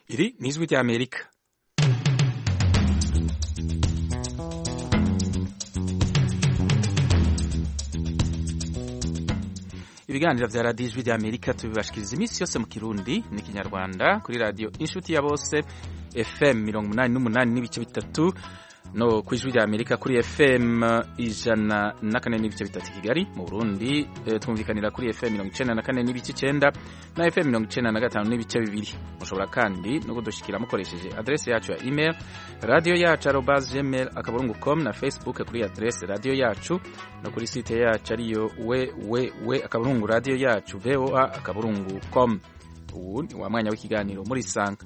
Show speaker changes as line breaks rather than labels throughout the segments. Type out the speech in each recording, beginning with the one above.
Iri ni ijwi ry'Amerika. Ibiganiro vya radiyo ijwi ry'Amerika tubibashikiriza iminsi yose mu Kirundi n'ikinyarwanda kuri radiyo Inshuti ya Bose FM 88 n'ibice bitatu no ku ijwi ry'Amerika kuri FM 104 n'ibice bitatu Kigali. Mu Burundi twumvikanira kuri FM 94 n'ibice 9 na FM 95 n'ibice bibiri. Mushobora kandi no kudushikira mukoresheje adresse yacu ya email radio yacu@gmail.com na Facebook kuri adresse radio yacu no kuri site yacu ariyo www.radio yacu voa.com. Ubu ni wa mwanya w'ikiganiro muri Sanga.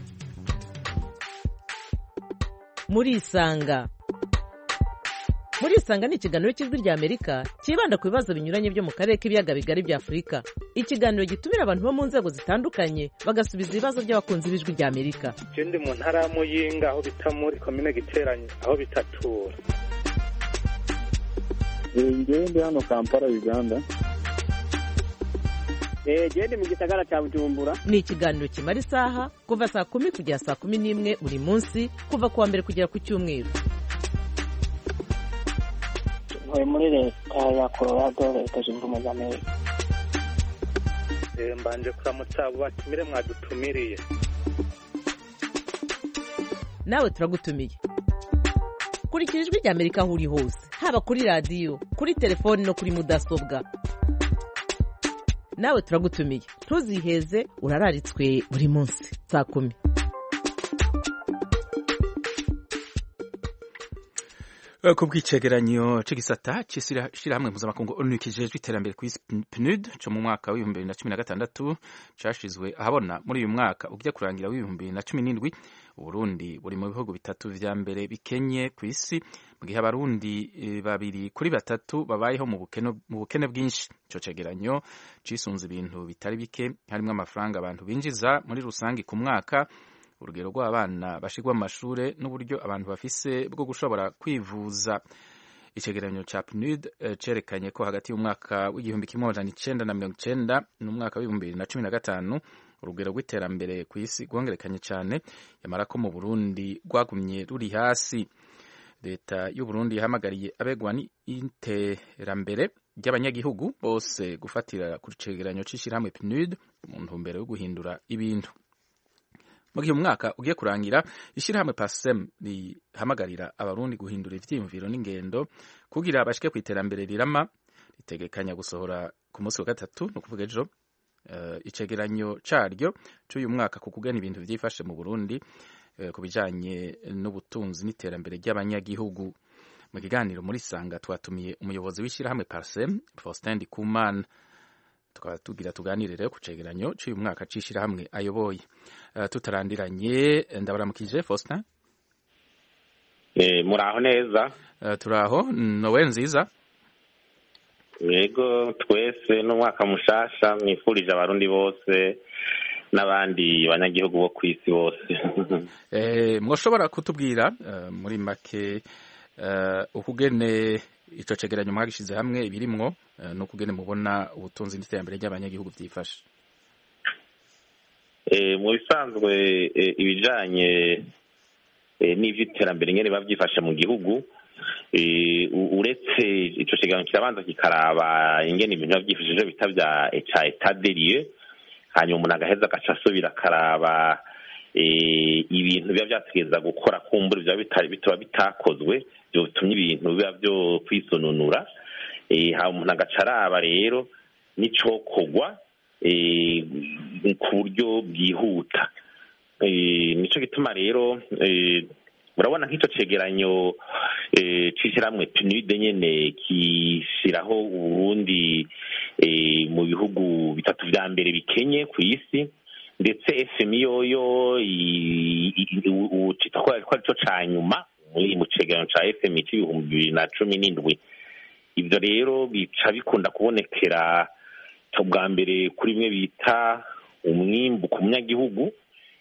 Murisanga ni ikiganiro cy'ijwi ry'Amerika kibanda ku bibazo binyuranye byo mu karere k'ibiyaga bigari bya Afurika. Ikiganiro gitumira abantu bo mu nzego zitandukanye bagasubiza ibibazo by'abakunzi b'ijwi ry'Amerika.
Je ndi mu ntara ya Muyinga aho bita muri commune Giteranye aho bitatura.
Ndi hano Kampala Uganda.
Ndi mu gisagara cya Bujumbura.
Ni ikiganiro kimara isaha kuva saa 10 kugera saa 11 buri munsi kuva kuwa mbere kugera ku cyumweru.
Ntuye muri leta ya Colorado, leta zunze ubumwe za Amerika.
Mbanje kuramutsa batumire mwadutumiriye.
Nawe turagutumiye. Kurikira ijwi ry'Amerika aho uri hose, haba kuri radiyo, kuri telefoni no kuri mudasobwa. Nawe turagutumiye. Ntuziheze, urararitswe buri munsi saa 10.
Ku bw'icegeranyo c'igisata c'ishirahamwe mpuzamakungu ONU kijejwe iterambere kw'isi PNUD co mu mwaka w'ibihumbi 2016 cashizwe ahabona muri uyu mwaka ujya kurangira w'ibihumbi 2017, Uburundi buri mu bihugu bitatu vya mbere bikenye kw'isi, mu gihe abarundi 2 kuri 3 babayeho mu bukene bwinshi. Ico cegeranyo cisunze ibintu bitari bike harimwo amafaranga abantu binjiza muri rusangi ku mwaka, urugero rw'abana bashigwa mu mashure n'uburyo abantu bafise bwo gushobora kwivuza. Icegeranyo ca PNUD cerekanye ko hagati y'umwaka w'igihumbi 1990 n'umwaka w'ibihumbi 2015 urugero rw'iterambere kw'isi rwongerekanye cane, yamara ko mu Burundi rwagumye ruri hasi. Leta y'u Burundi yahamagariye abegwa n'iterambere ry'abanyagihugu bose gufatira ku cegeranyo c'ishirahamwe PNUD mu ntumbero yo guhindura ibintu. Mu gihe umwaka ugiye kurangira, ishirahamwe PASEM rihamagarira abarundi guhindura ivyiyumviro n'ingendo kugira bashike ku iterambere rirama, ritegekanya gusohora ku munsi wa gatatu no kuvuga ejo icegeranyo caryo c'uyu mwaka ku kugena ibintu vyifashe mu Burundi ku bijanye n'ubutunzi n'iterambere ry'abanyagihugu. Mu kiganiro muri Sanga twatumiye umuyobozi w'ishirahamwe PASEM Faustin Ndikumana, tukaba tugira tuganirire ku cegeranyo c'uyu mwaka c'ishirahamwe ayoboye. Tutarandiranye, ndabaramukije Faustin.
Muraho neza.
Turaho, nowe nziza.
Yego, twese n'umwaka mushasha mwifurije abarundi bose n'abandi banyagihugu bo kw'isi bose.
Mwoshobora kutubwira muri make ukugene ico cegeranyo mwagishize hamwe ibirimwo no kugene mubona ubutunzi n'iterambere ry'abanyagihugu vyifashe?
Mu bisanzwe ibijanye n'ivy'iterambere nyene bavyifashe mu gihugu, uretse ico cegeranyo kirabanza kikaraba ingene ibintu bavyifashije bita vya etat des lieux, hanyuma umuntu agaheza agaca asubira akaraba ibintu biba vyategeza gukora kumbura bitaba bitakozwe byo bitumye ibintu biba vyo kwisununura, hanyuma umuntu agaca araba rero n'icokorwa ku buryo bwihuta. Nico gituma rero urabona nk'ico cegeranyo c'ishirahamwe PNUD nyene kishiraho Uburundi mu bihugu bitatu vya mbere bikenye kw'isi, ndetse FMI yoyo ucita ko arico ca nyuma mu cegeranyo ca FMI c'ibihumbi 2017. Ivyo rero bica bikunda kubonekera bwa mbere kuri bimwe bita umwimbu ku munyagihugu,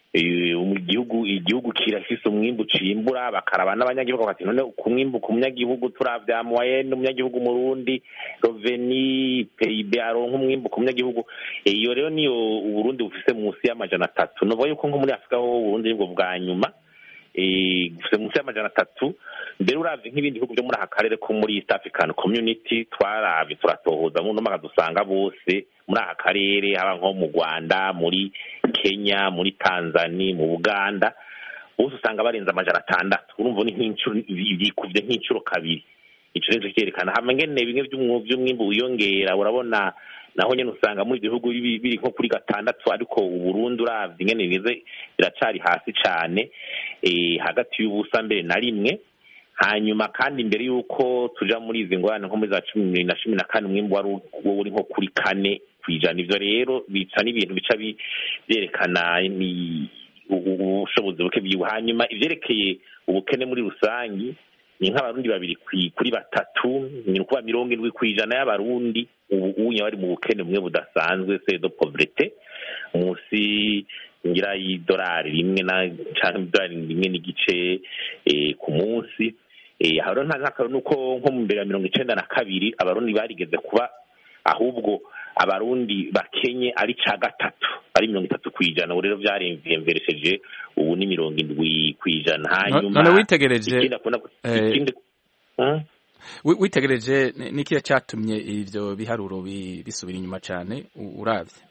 igihugu kirafise umwimbu cimbura bakaraba n'abanyagihugu bati none ku mwimbu ku munyagihugu turavya moyenne umunyagihugu Murundi Roveni PIB aronka umwimbu ku munyagihugu iyo rero niyo Uburundi bufise munsi y'300 no boye ko nko muri Afrika ho Uburundi bwo bwa nyuma bufise munsi y'300 mbere uravye nk'ibindi bihugu byo muri aka karere ko muri East African Community twaravye turatohoza mu no dusanga bose muri aka karere haba nko mu Rwanda muri Kenya muri Tanzania mu Uganda bose usanga barenza 600 urumva ni nk'incuro yikuvye nk'incuro kabiri ico rero cyerekana hamwe ngene bimwe by'umwimbu uyongera urabona naho nyene usanga muri bihugu biri nko kuri 6 ariko Uburundi uravye ngene bigeze biracari hasi cane hagati y'ubusa mbere na rimwe hanyuma kandi imbere yuko tuja muri izi ngorane nko muri za 2014 umwimbu wari uri nko kuri 4 kwijana ivyo rero bica n'ibintu bica byerekana ubushobozi buke bwiwe hanyuma ivyerekeye ubukene muri rusangi ni nk'abarundi babiri kuri batatu ni kuba 70 kwijana y'abarundi ubu bari mu bukene bumwe budasanzwe c'est de pauvreté munsi ngira y'idolari rimwe na canke idolari rimwe n'igice ku munsi haro ntaka nuko nko mu mbere ya 92 abarundi barigeze kuba ahubwo abarundi bakenye ari ca gatatu ari 30 kwijana rero vyaremvyeresheje ubu ni 70 kwijana hanyuma
none witegereje nikiye cyatumye ivyo biharuro bisubira inyuma cane uravye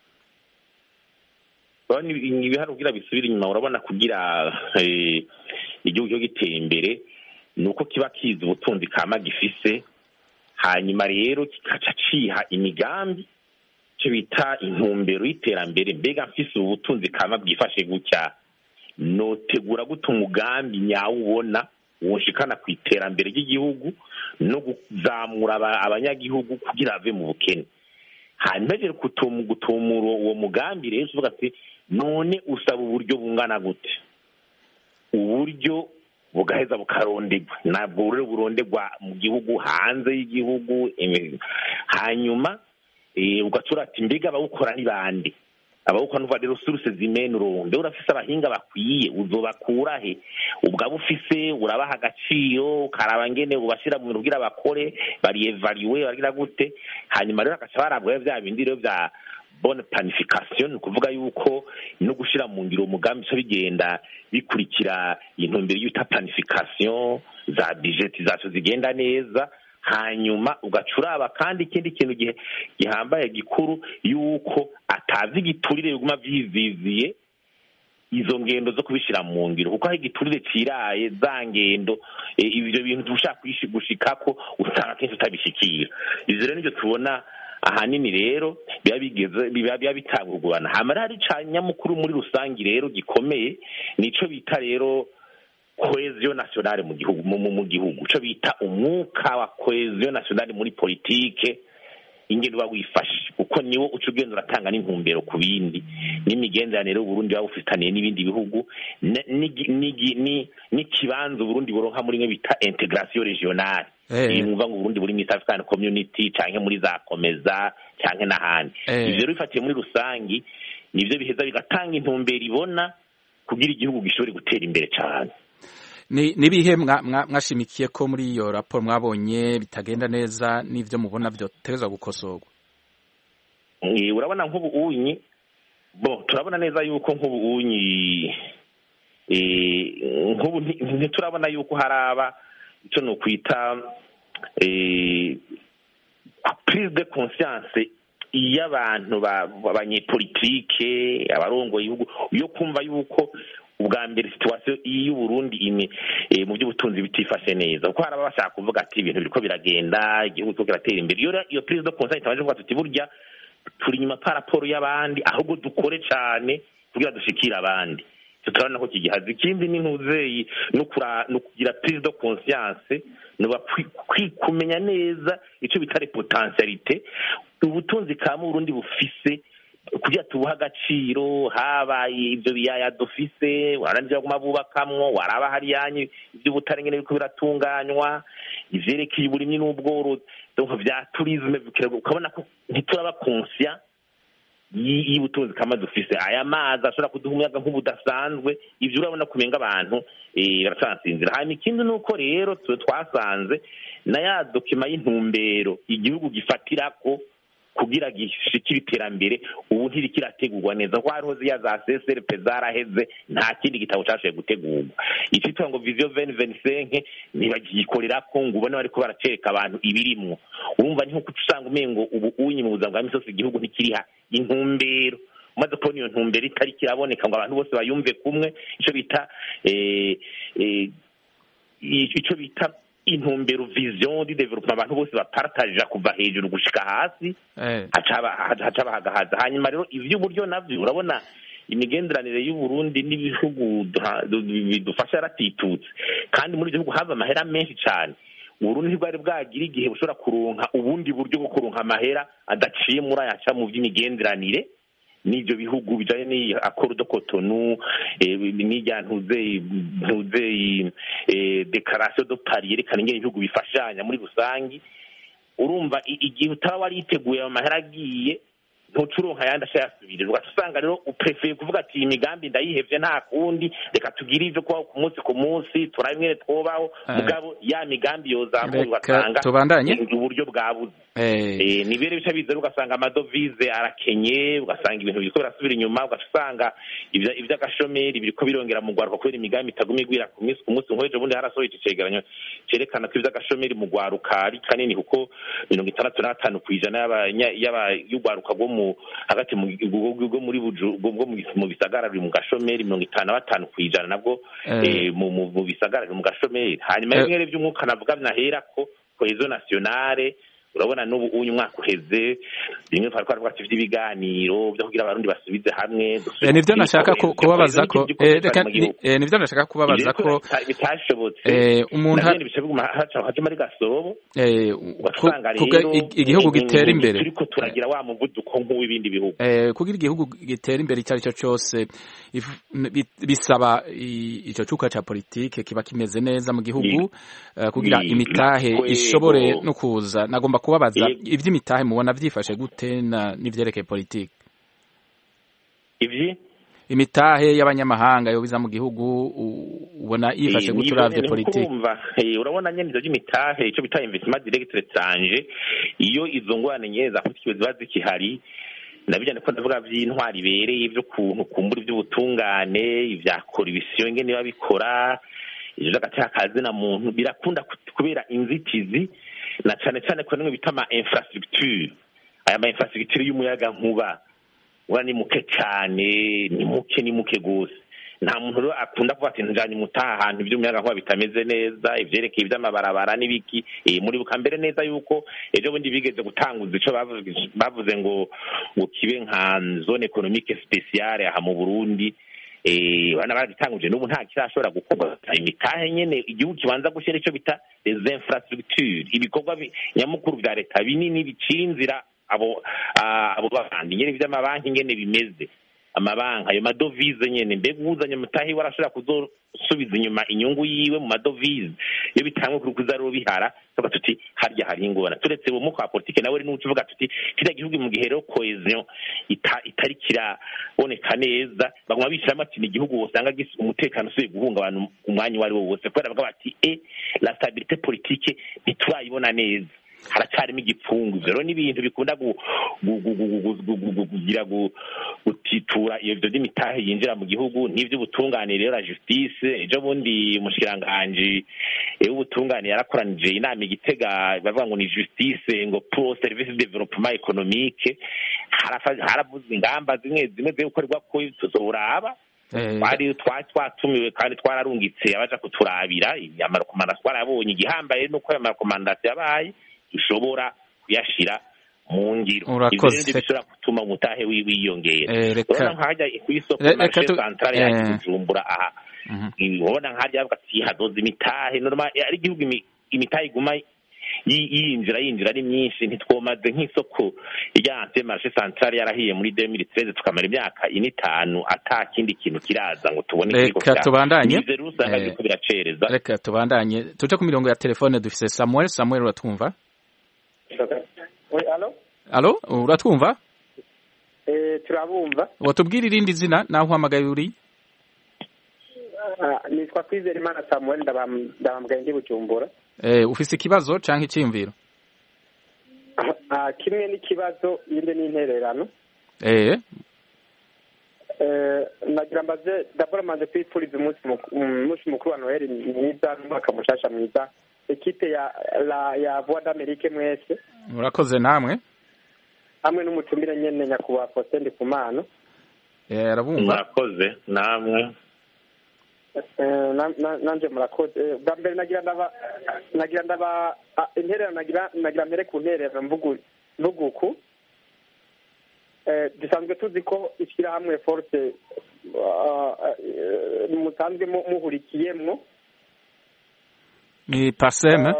bani ibiharuro kugira bisubira inyuma urabona kugira igihugu cyo gitera imbere nuko kiba kiza ubutunzi kama gifise hanyuma rero kikaca ciha imigambi cyo bita intumbero y'iterambere mbega mfise ubutunzi kama bwifashe gutya notegura gute umugambi nyawo woshikana ku iterambere ry'igihugu no kuzamura abanyagihugu kugira ave mu bukene hanyuma rero gutumura uwo mugambi rero uvuga ati none usaba uburyo bungana gute uburyo bugaheza bukarondegwa nabwo rero burondegwa mu gihugu hanze y'igihugu hanyuma ugatura ati mbega abawukora ni bande abawukora nuva rero source zimenuro mbe urafise abahinga bakwiye uzobakura he ubwo ufise urabaha agaciro karaba ngene ubashira mu bintu kugira bakore bari evaluer bagira gute hanyuma rero akaca barabwa bya bindi rero bya bonne planification kuvuga yuko no gushira mu ngiro umugambi cyo bigenda bikurikira intumbero y'uta planification za budgetisation zigenda neza hanyuma ugacuraba kandi ikindi kintu gihambaye gikuru yuko atazi giturire biguma vyiziziye izo ngendo zo kubishira mu ngiro kuko aho igiturire ciraye za ngendo ivyo bintu dushaka gushikako usanga kenshi utabishikira ivyo rero nivyo tubona ahanini rero biba bitangurugurana hamara hari canya mukuru muri rusangi rero gikomeye nico bita rero cohesion nationale mu gihugu cyo bita umwuka wa cohesion nationale muri politique ingendo wifashe uko niwo ucugenda uratanga n'intumbero ku bindi n'imigenderanire Burundi bawufitaniye n'ibindi bihugu ni kibanzo Burundi boronka muri mwe bita integration regionale imva ngo Burundi buri East African Community canke muri za komeza canke n'ahandi ivyo rero bifatiye muri rusangi nivyo biheza bigatanga intumbero ibona kugira igihugu gishobore gutera imbere cyane
nibihe mwashimikiye ko muri iyo raporo mwabonye bitagenda neza n'ivyo mubona byo tegezwa gukosorwa
urabona nk'ubuunyi turabona neza yuko nk'ubuunyi ntiturabona yuko haraba ico no kwita prise de conscience y'abantu abanyepolitike abarongoye igihugu yo kumva yuko ubwa mbere situation y'u Burundi mu by'ubutunzi bitifashe neza kuko haraba bashaka kuvuga ati ibintu biriko biragenda igihugu cyo kiratera imbere iyo prise de conscience itabaje kuvuga tuti burya turi nyuma pa raporo y'abandi ahubwo dukore cyane kugira dushikira abandi turabona ko kigihaza ikindi n'intuzeyi no kugira prise de conscience no kumenya neza ico bitare potentialité ubutunzi ka mu Burundi bufise kugira tubuha agaciro habaye ibyo biyaya dufise warandira kuma bubakamwo waraba hari yanyu ibyo butarengene biko biratunganywa ivyerekeye uburimyi n'ubworozi donc vya tourisme ukabona ko ntituraba conscient y'ubutunzi kama dufise aya mazi ashobora kuduha umuyaga nk'ubudasanzwe ivyo urabona kumenga abantu baracansinzira. hanyuma ikindi ni uko rero twasanze na ya dokima y'intumbero igihugu gifatirako kugira gishikire iterambere ubu ntirikirategurwa neza kuko hariho ziya za CSRP zaraheze nta kindi gitabo cashoboye gutegurwa. icitwa ngo vision 2025 ntibagikorerako ngo ubone bariko baracereka abantu ibirimwo. urumva ni nko usanga umengo ubu unyi mu buzima bwa misi yose igihugu ntikiriha intumbero, umaze kubona iyo ntumbero itari kiraboneka ngo abantu bose bayumve kumwe, ico bita intumbero vision du development abantu bose bapartaje kuva hejuru gushika hasi hacaba hagahaza. hanyuma rero ivy'uburyo navyo urabona imigenderanire y'u Burundi n'ibihugu bidufasha yaratitutse, kandi muri ivyo bihugu hava amahera menshi cane. Uburundi ntibwari bwagira igihe bushobora kuronka ubundi buryo bwo kuronka amahera adaciye muri ayaca mu vy'imigenderanire n'ivyo bihugu bijanye ni accord de Cotonou n'irya ntuze declaration de Paris yerekana ingene ibihugu bifashanya muri rusangi. urumva igihe utaba wariteguye amahera agiye ntucuronka yandi ashayasubirira, ugasanga rero uprefeye kuvuga ati imigambi ndayihevye nta kundi reka tugire ivyo kubaho ku munsi ku munsi turabe mwene twobaho mugabo ya migambi yozamuye ugasanga uburyo bwabuze. nibere bica biza ugasanga amadovize arakenye, ugasanga ibintu biriko birasubira inyuma, ugasanga ivy'agashomeri biriko birongera mu Rwanda kubera imigambi itaguma igwira ku munsi nk'ejo bundi harasohoye icegeranyo cerekana ko ivy'agashomeri mu Rwaruka ari kanini kuko 65% y'urwaruka rwo hagati mu bisagara biri mu gashomeri, 55% nabwo mu bisagara biri mu gashomeri. hanyuma bimwe vy'umwuka navuga nahera ko cohesion nationale urabona n'ubu uyu mwaka uheze bimwe twavuga ati vy'ibiganiro byo kugira abarundi basubize hamwe.
nivyo nashaka kubabaza ko nivyo nashaka kubabaza ko
bitashobotse
umuntu
haje muri gasobo
igihugu gitera imbere
turiko turagira wa muvuduko nk'uw'ibindi bihugu.
kugira igihugu gitera imbere icyo cyo cyose bisaba ico cuka ca politike kiba kimeze neza mu gihugu kugira imitahe ishobore no kuza. Nagomba kubabaza ivy'imitahe mubona vyifashe gute n'ivyerekeye politike? imitahe y'abanyamahanga yo biza mu gihugu ubona yifashe gute uravye politike?
urabona nyene ivyo vy'imitahe ico bita investissement direct étranger iyo izo ngorane nyene za politike ziba zikihari nabijyane ko ndavuga vy'intwari ibereye ivyo kuntu kumbura ivy'ubutungane ivya corruption ingene babikora ivyo vy'agatakazi na muntu birakunda kubera inzitizi na cyane cyane ko nimwe bitama infrastructure. aya ma infrastructure y'umuyaga nkuba ni muke cyane, ni muke gose. nta muntu rero akunda kuvuga ati njanye mutaha ahantu ivy'umuyaga nkuba bitameze neza, ivyerekeye ivy'amabarabara n'ibiki. muri bukambere neza yuko ejo bundi bigeze gutanguza ico bavuze ngo kibe nka zone économique spéciale aha mu Burundi. bana baragitanguje n'ubu nta kirashobora gukorwa. imitahe nyene igihugu kibanza gushyira ico bita les infrastructures, ibikorwa nyamukuru vya leta binini bicira inzira abo bandi nyene vy'amabanki ngene bimeze. amabanki ayo madovize nyene mbega uzanye mutahi warashobora kuzosubiza inyuma inyungu yiwe mu madovize iyo bitangwe kuri kuzaro bihara tuba tuti harya hari ingorane turetse bo mu kwa politike nawe ni ucuvuga tuti kira gihugu mu gihe rero cohesion itari kiraboneka neza baguma bishiramo ati ni gihugu usanga umutekano usubiye guhunga abantu umwanya wari wose kubera bavuga bati la stabilité politique ntiturayibona neza, haracarimo igipfungu. rero n'ibintu bikunda kugira gutitura iyo byo d'imitahe yinjira mu gihugu n'ivy'ubutungane. rero la justice ejo bundi umushikiranganje ubutungane yarakoranije inama igitega bavuga ngo ni justice ngo pro service de développement économique. haravuzwe ingamba zimwe zo gukorerwa ko tuzoraba bari twatumiwe kandi twararungitse abaja kuturabira amarekomanda twarabonye. igihambaye nuko ayo marekomandasiyo yabaye ishobora kuyashira mu ngiro. ivyo bishobora gutuma umutahe wiyongera. urabona nk'ahajya kw'isoko marché central ya Bujumbura aha urabona nk'ahajya bavuga ati hadoze imitahe normal ari igihugu imitahe iguma yinjira ari myinshi. ntitwomaze nk'isoko rya ante marché central yarahiye muri 2013 tukamara imyaka 5 ata kindi kintu kiraza ngo tubone kiko
reka tubandanye
biracereza.
reka tubandanye tuje ku mirongo ya telefone dufise Samuel uratwumva? Allo uratwumva?
turabumva.
Watubwira irindi zina naho uhamagaye uri?
Nitwa Kwizera Imana Samuel ndabambwaye ndi Bujumbura.
Ufise ikibazo canke iciyumviro?
Kimwe n'ikibazo yinde n'intererano. Nagira mbaze d'abord manje kwifuriza umunsi mukuru wa Noheli mwiza n'umwaka mushasha mwiza ekipe ya Voix d'Amerique mwese.
Murakoze namwe.
Hamwe n'umutumire nyene nyakubahwa Faustin Ndikumana.
Arabumva.
Murakoze namwe.
Nanje murakoze. Bwa mbere nagira ndaba interera nagira mbere ku nterera mvuguku. Dusanzwe tuzi ko ishyirahamwe force musanzwe muhurikiyemwo
ni Parseme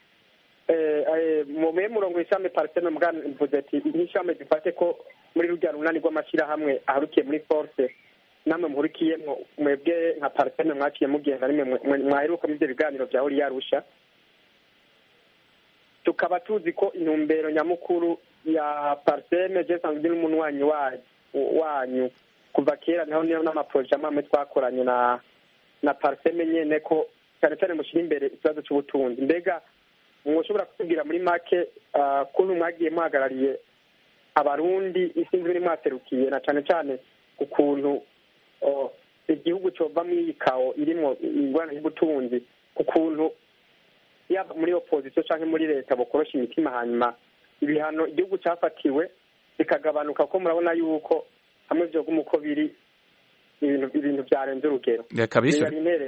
mu murongo w'ishami Parseme mvuze ati n'ishami dufate ko muri rujya runani rw'amashyirahamwe aharukiye muri force namwe muhurikiyemwo mwebwe nka Parseme mwaciye mugenda nimwe mwaheruka mu biganiro bya Hori Yarusha tukaba tuzi ko intumbero nyamukuru ya Parseme je sanzwe n'umunwanyi wanyu kuva kera naho niyo n'amaproje amwe twakoranye na Parseme nyene ko cyane cyane mushira imbere ikibazo cy'ubutunzi mbega mwoshobora kutubwira muri make kuntu mwagiye muhagarariye abarundi isinzi biri mwaserukiye na cyane cyane ukuntu igihugu cova mw'ikawo irimo ingwana y'ubutunzi ukuntu yaba muri opposition canke muri leta bokorosha imitima hanyuma ibihano igihugu cyafatiwe bikagabanuka ko murabona yuko hamwe byo gumuko biri ibintu byarenze urugero
reka bisho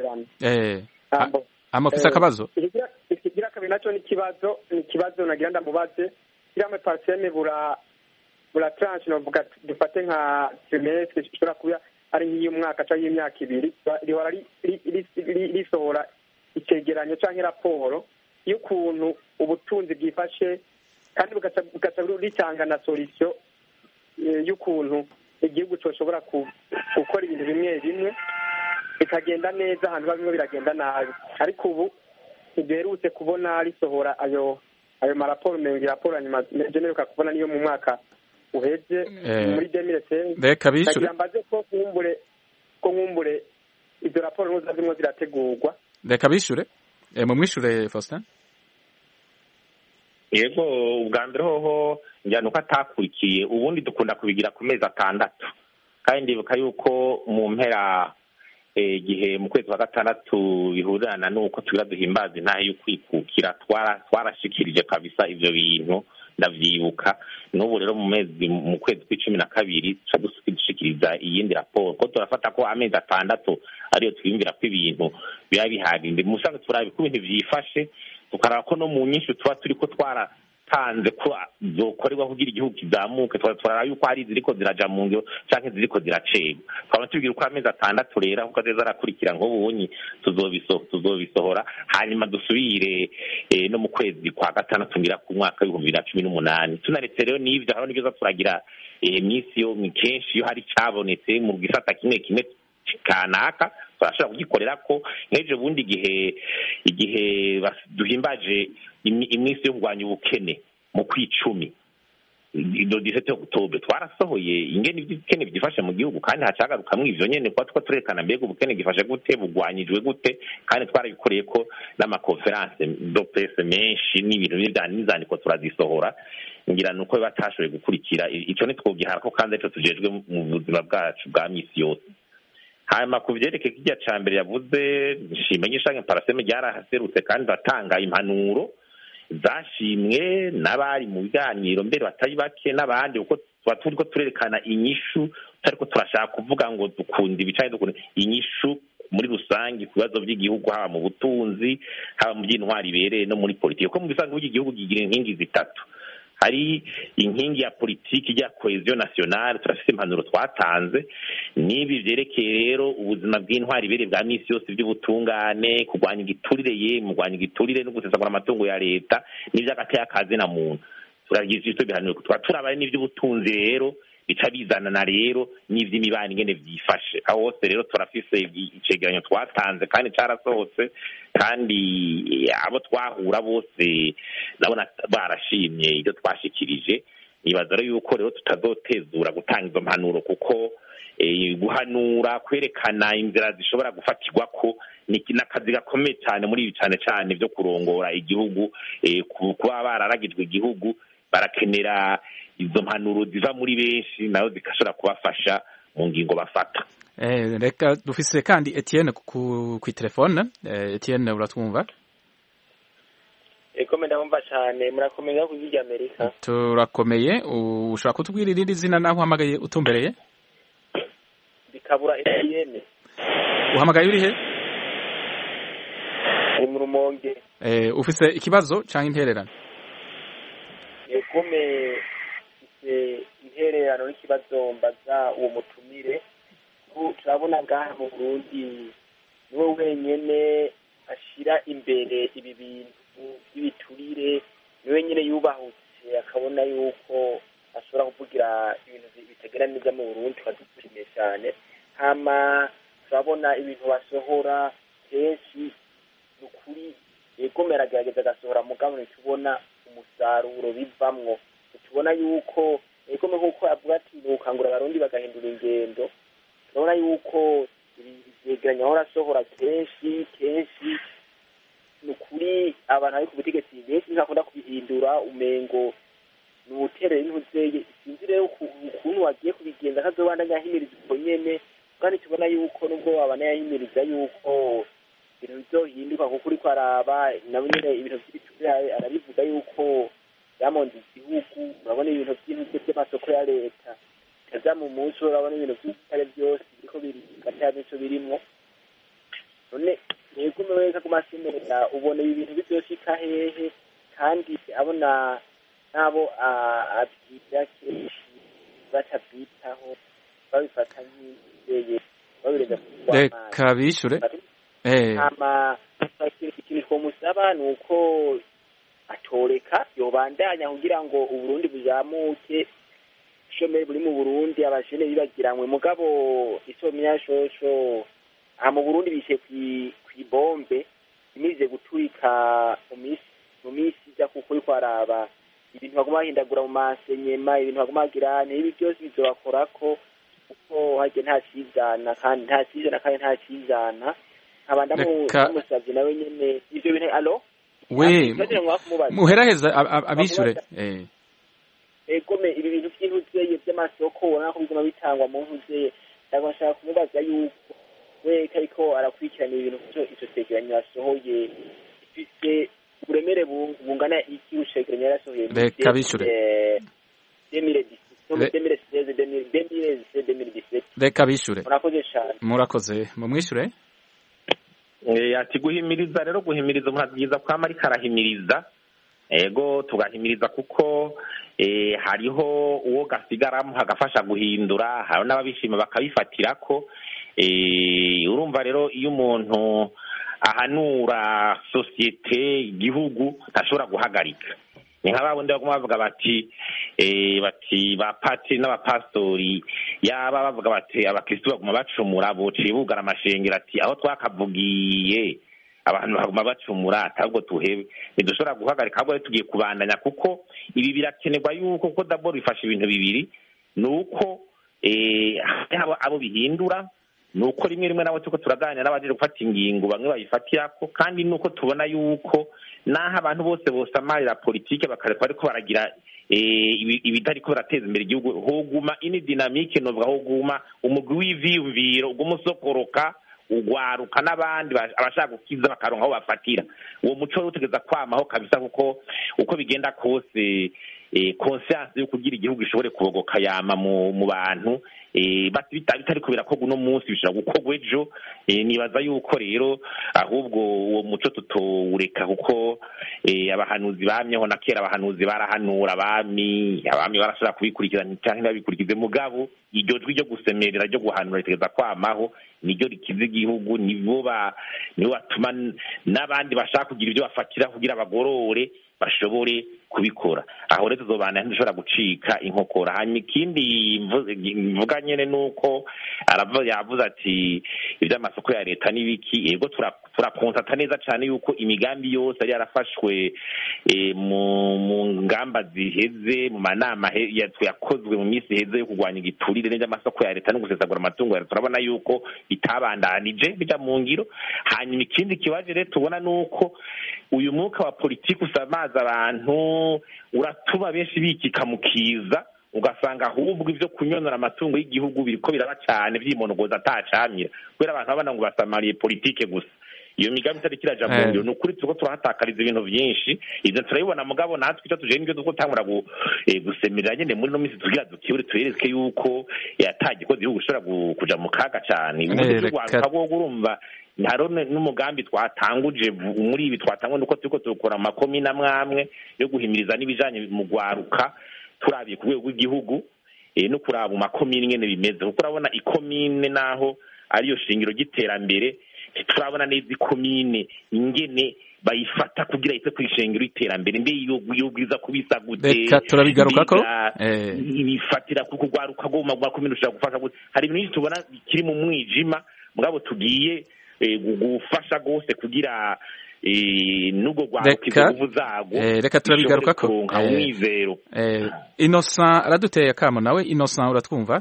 amafisa akabazo
ikigira kabiri naco ni kibazo nagira ndamubaze kiramwe Parseme bura tranche novuga dufate nka trimestre ishobora kuba ari nk'iy'umwaka cyangwa y'imyaka ibiri rihora risohora icegeranyo canke raporo y'ukuntu ubutunzi bwifashe kandi bugaca ritanga na solution y'ukuntu igihugu coshobora gukora ibintu bimwe bimwe bikagenda neza ahantu bamwe biragenda nabi ariko ubu ntiduherutse kubona risohora ayo maraporo mengi raporo nyuma generuka kubona niyo mu mwaka uheze muri 2016
reka bishure
mbaze ko nkumbure izo raporo nuza zimwe zirategurwa
reka bishure mumwishure Faustin
yego ubwa mbere hoho njyana uko atakurikiye ubundi dukunda kubigira ku mezi 6 kandi ndibuka yuko mu mpera igihe mu kwezi kwa 6 bihurirana nuko tugira duhimbaza intahe y'ukwikukira twarashikirije kabisa ivyo bintu ndavyibuka n'ubu rero mu kwezi kwa12 dushikiriza iyindi raporo ko turafata ko amezi 6 ariyo twiyumvira ko ibintu biba bihagije musanzwe turabe ko ibintu vyifashe tukaraba ko no mu nyinshi tuba turiko twaratanze ko zokorerwa kugira igihugu kizamuke twarara yuko hari ziriko ziraja mu ngiro canke ziriko ziracegwa twaba tubwira uko amezi 6 rero kuko azeza arakurikira ngo ubunyi tuzobisohora hanyuma dusubire no mu kwezi kwa 6 ngira ku mwaka w'2018 tunaretse rero n'ivyo haro nigeza turagira imisi yo kenshi iyo hari cabonetse mu gisata kimwe kanaka turashobora kugikorera ko nk'ejo bundi igihe duhimbaje iminsi yo kurwanya ubukene mu kwicumi do 17 Oktober twarasohoye ingene iby'ubukene byifashe mu gihugu kandi hacagarukamwe ivyo nyene kwa two turekana mbega ubukene gifashe gute bugwanyijwe gute kandi twarabikoreye ko n'amakonference do presse menshi n'ibintu n'izandiko turazisohora ngira nuko batashoboye gukurikira ico nitwogihara ko kandi ico tujejwe mu buzima bwacu bwa misi yose hanyuma ku vyerekeye kijya ca mbere yavuze nshimanyisha nka Parseme ryarahaserutse kandi batanga impanuro zashimwe n'abari mu biganiro mbere batari bake n'abandi uko turiko turerekana inyishu tariko turashaka kuvuga ngo dukunda ibicaye dukunda inyishu muri rusangi ku bibazo by'igihugu haba mu butunzi haba mu by'intwari ibereye no muri politiki ko mu bisanzwe by'igihugu gigira inkingi zitatu hari inkingi ya politiki ya cohesion nationale turafite impanuro twatanze nibi vyerekeye rero ubuzima bw'intwari ibereye bwa misi yose by'ubutungane kurwanya igiturire no gusesagura amatungo ya leta n'ivy'agateye akazi na muntu turagize ivyo bihanuro turabaye n'ivy'ubutunzi rero bica bizanana rero n'ivy'imibano ingene vyifashe aho hose rero turafise icegeranyo twatanze kandi carasohotse kandi abo twahura bose nabona barashimye ibyo twashikirije nibaza rero yuko rero tutazotezura gutanga izo mpanuro kuko guhanura kwerekana inzira zishobora gufatirwa ko ni akazi gakomeye cyane muri ibi cyane cyane byo kurongora igihugu, kuba bararagijwe igihugu barakenera izo mpanuro ziva muri benshi nayo zigashobora kubafasha mu ngingo bafata.
Reka dufise kandi Etienne ku telefone. Etienne uratwumva?
Eko ndabumva cyane, murakomeye ku ijwi Amerika.
Turakomeye. Ushaka kutubwira irindi zina naho uhamagaye utumbereye?
Bikabura Etienne.
Uhamagaye uri he?
Mu Rumonge.
Ufise ikibazo cyangwa intererano?
Ekome intererano n'ikibazo mbaza uwo mutumire. Turabona ngaha mu Burundi niwe wenyene ashira imbere ibi bintu by'ibiturire, niwe nyene yubahutse akabona yuko ashobora kuvugira ibintu bitegera neza mu Burundi, tukadushimiye cyane. Hama turabona ibintu basohora kenshi nukuri yegomera agerageza agasohora mugabo ntitubona umusaruro bivamwo, tubona yuko yegome nk'uko avuga ati nukangura abarundi bagahindura ingendo. Turabona yuko ivyegeranyo ahora asohora kenshi nukuri abantu ari ku butegetsi benshi ntibakunda kubihindura, umengo ni ubuterere n'intuzeye. Sinzi rero ukuntu wagiye kubigenza kazobandanya ahimiriza ubwo nyene, kandi tubona yuko nubwo wabana yahimiriza yuko ibintu bizohinduka kuko uriko araba nabo nyene ibintu vy'ibituraye arabivuga yuko yamonze igihugu. Urabona ibintu vy'intuzeye by'amasoko ya leta kaza mu munsi, urabona ibintu vy'ibitare byose biriko birikata nico birimwo. None yego weka ku masemerera ubona ibi bintu bizoshika hehe, kandi abona nabo abwira kenshi batabyitaho babifata nk'izeye babireza
reka bishure.
Hama ikintu twomusaba ni uko atoreka yobandanya kugira ngo Uburundi buzamuke, ishomeri buri mu Burundi abashene bibagiranywe mugabo isomya shosho mu Burundi bishe kwibombe imize guturika mu misi ija kuko uriko araba ibintu baguma bahindagura mu masenyema, ibintu baguma bagirana ibi byose bizobakorako kuko hajye nta cizana kandi nta cizana. Abanda musavye nawe nyene ivyo bintu. Alo
we muheraheza abishure.
Egome ibi bintu vy'intuzeye by'amasoko ubona ko biguma bitangwa mu ntuzeye, ndagashaka kumubaza yuko we ariko arakurikirana ibintu icyo cegeranyo yasohoye ifise uburemere bungana iki ucegeranyo yarasohoye
reka bishure. Reka bishure.
Murakoze cyane.
Murakoze mumwishure.
Ati guhimiriza rero, guhimiriza umuntu byiza kwama ariko arahimiriza, ego tugahimiriza kuko hariho uwo gasigaramo hagafasha guhindura, hari n'ababishima bakabifatirako. Urumva rero iyo umuntu ahanura sosiyete igihugu ntashobora guhagarika. Ni nk'ababundi baguma bavuga bati bapatiri n'abapastori yaba bavuga bati abakristo baguma bacumura bociye bugara amashengero, ati aho twakavugiye abantu baguma bacumura atabwo tuhebe ntidushobora guhagarika, ahubwo tugiye kubandanya kuko ibi birakenerwa yuko kuko dabord bifasha ibintu bibiri. Ni uko abo bihindura, nuko rimwe nabo tuko turaganira n'abaje gufata ingingo bamwe bayifatirako, kandi nuko tubona yuko naho abantu bose bosamarira politike bakareka ariko baragira ibitariko barateza imbere igihugu, hoguma ini dynamique novuga hoguma umugwi w'ivyiyumviro ugumusokoroka ugwaruka n'abandi abashaka gukiza bakaronka aho bafatira. Uwo muco utegeza kwamaho kabisa kuko uko bigenda kose conscience yo kugira igihugu ishobore kubogoka yama mu bantu bitari kubera ko uno munsi bishobora gukorwa ejo. Nibaza yuko rero ahubwo uwo muco tutowureka kuko abahanuzi bamyeho na kera, abahanuzi barahanura, abami barashobora kubikurikirana cyangwa ntibabikurikize, mugabo iryo jwi ryo gusemerera ryo guhanura ritegeza kwamaho niryo rikiza igihugu, nibo batuma n'abandi bashaka kugira ibyo bafatira kugira abagorore bashobore kubikora. Aho rero tuzobana ntidushobora gucika inkokora. Hanyuma ikindi mvuga nyene nuko yavuze ati ivy'amasoko ya leta n'ibiki, yego turakonsata neza cane yuko imigambi yose yari yarafashwe mu ngamba ziheze, mu manama yakozwe mu minsi iheze yo kurwanya igiturire n'ivy'amasoko ya leta no gusesagura amatungo ya leta, turabona yuko bitabandanije bija mu ngiro. Hanyuma ikindi kibaje rero tubona nuko uyu mwuka wa politiki usamaza abantu, uratuma benshi bikika mu kiza, ugasanga ahubwo ivyo kunyonora amatungo y'igihugu biriko biraba cane vyimonogoza atacamira, kubera abantu babana ngo basamariye politike gusa. Iyo migambi itari kiraja mu ngiro, nukuri turiko turahatakariza ibintu vyinshi. Ivyo turabibona mugabo natwe icyo tuje nivyo duko tangura gusemerera nyene muri no misi tugira dukibure tuyereke yuko yatagikoze igihugu ushobora kuja mu kaga cane. Urumva haro n'umugambi twatanguje muri ibi twatangwa nuko turiko turukora amakomine amwe yo guhimiriza n'ibijanye mu gwaruka turabiye ku rwego rw'igihugu no kuraba mu makomine ingene bimeze, kuko urabona ikomine naho ariyo shingiro ry'iterambere, turabona neza ikomine ingene bayifata kugira ite kwishengero iterambere mbe yubwiza kubisa gute.
Reka turabigarukako
ibifatira ku kugwaruka go mu makomine ushaka gufasha gute. Hari ibintu tubona bikiri mu mwijima mugabo tugiye gufasha gose kugira nugo gwaruka ivuzago.
Reka turabigarukako
umwizero.
Innocent araduteye akamo. Nawe Innocent uratwumva?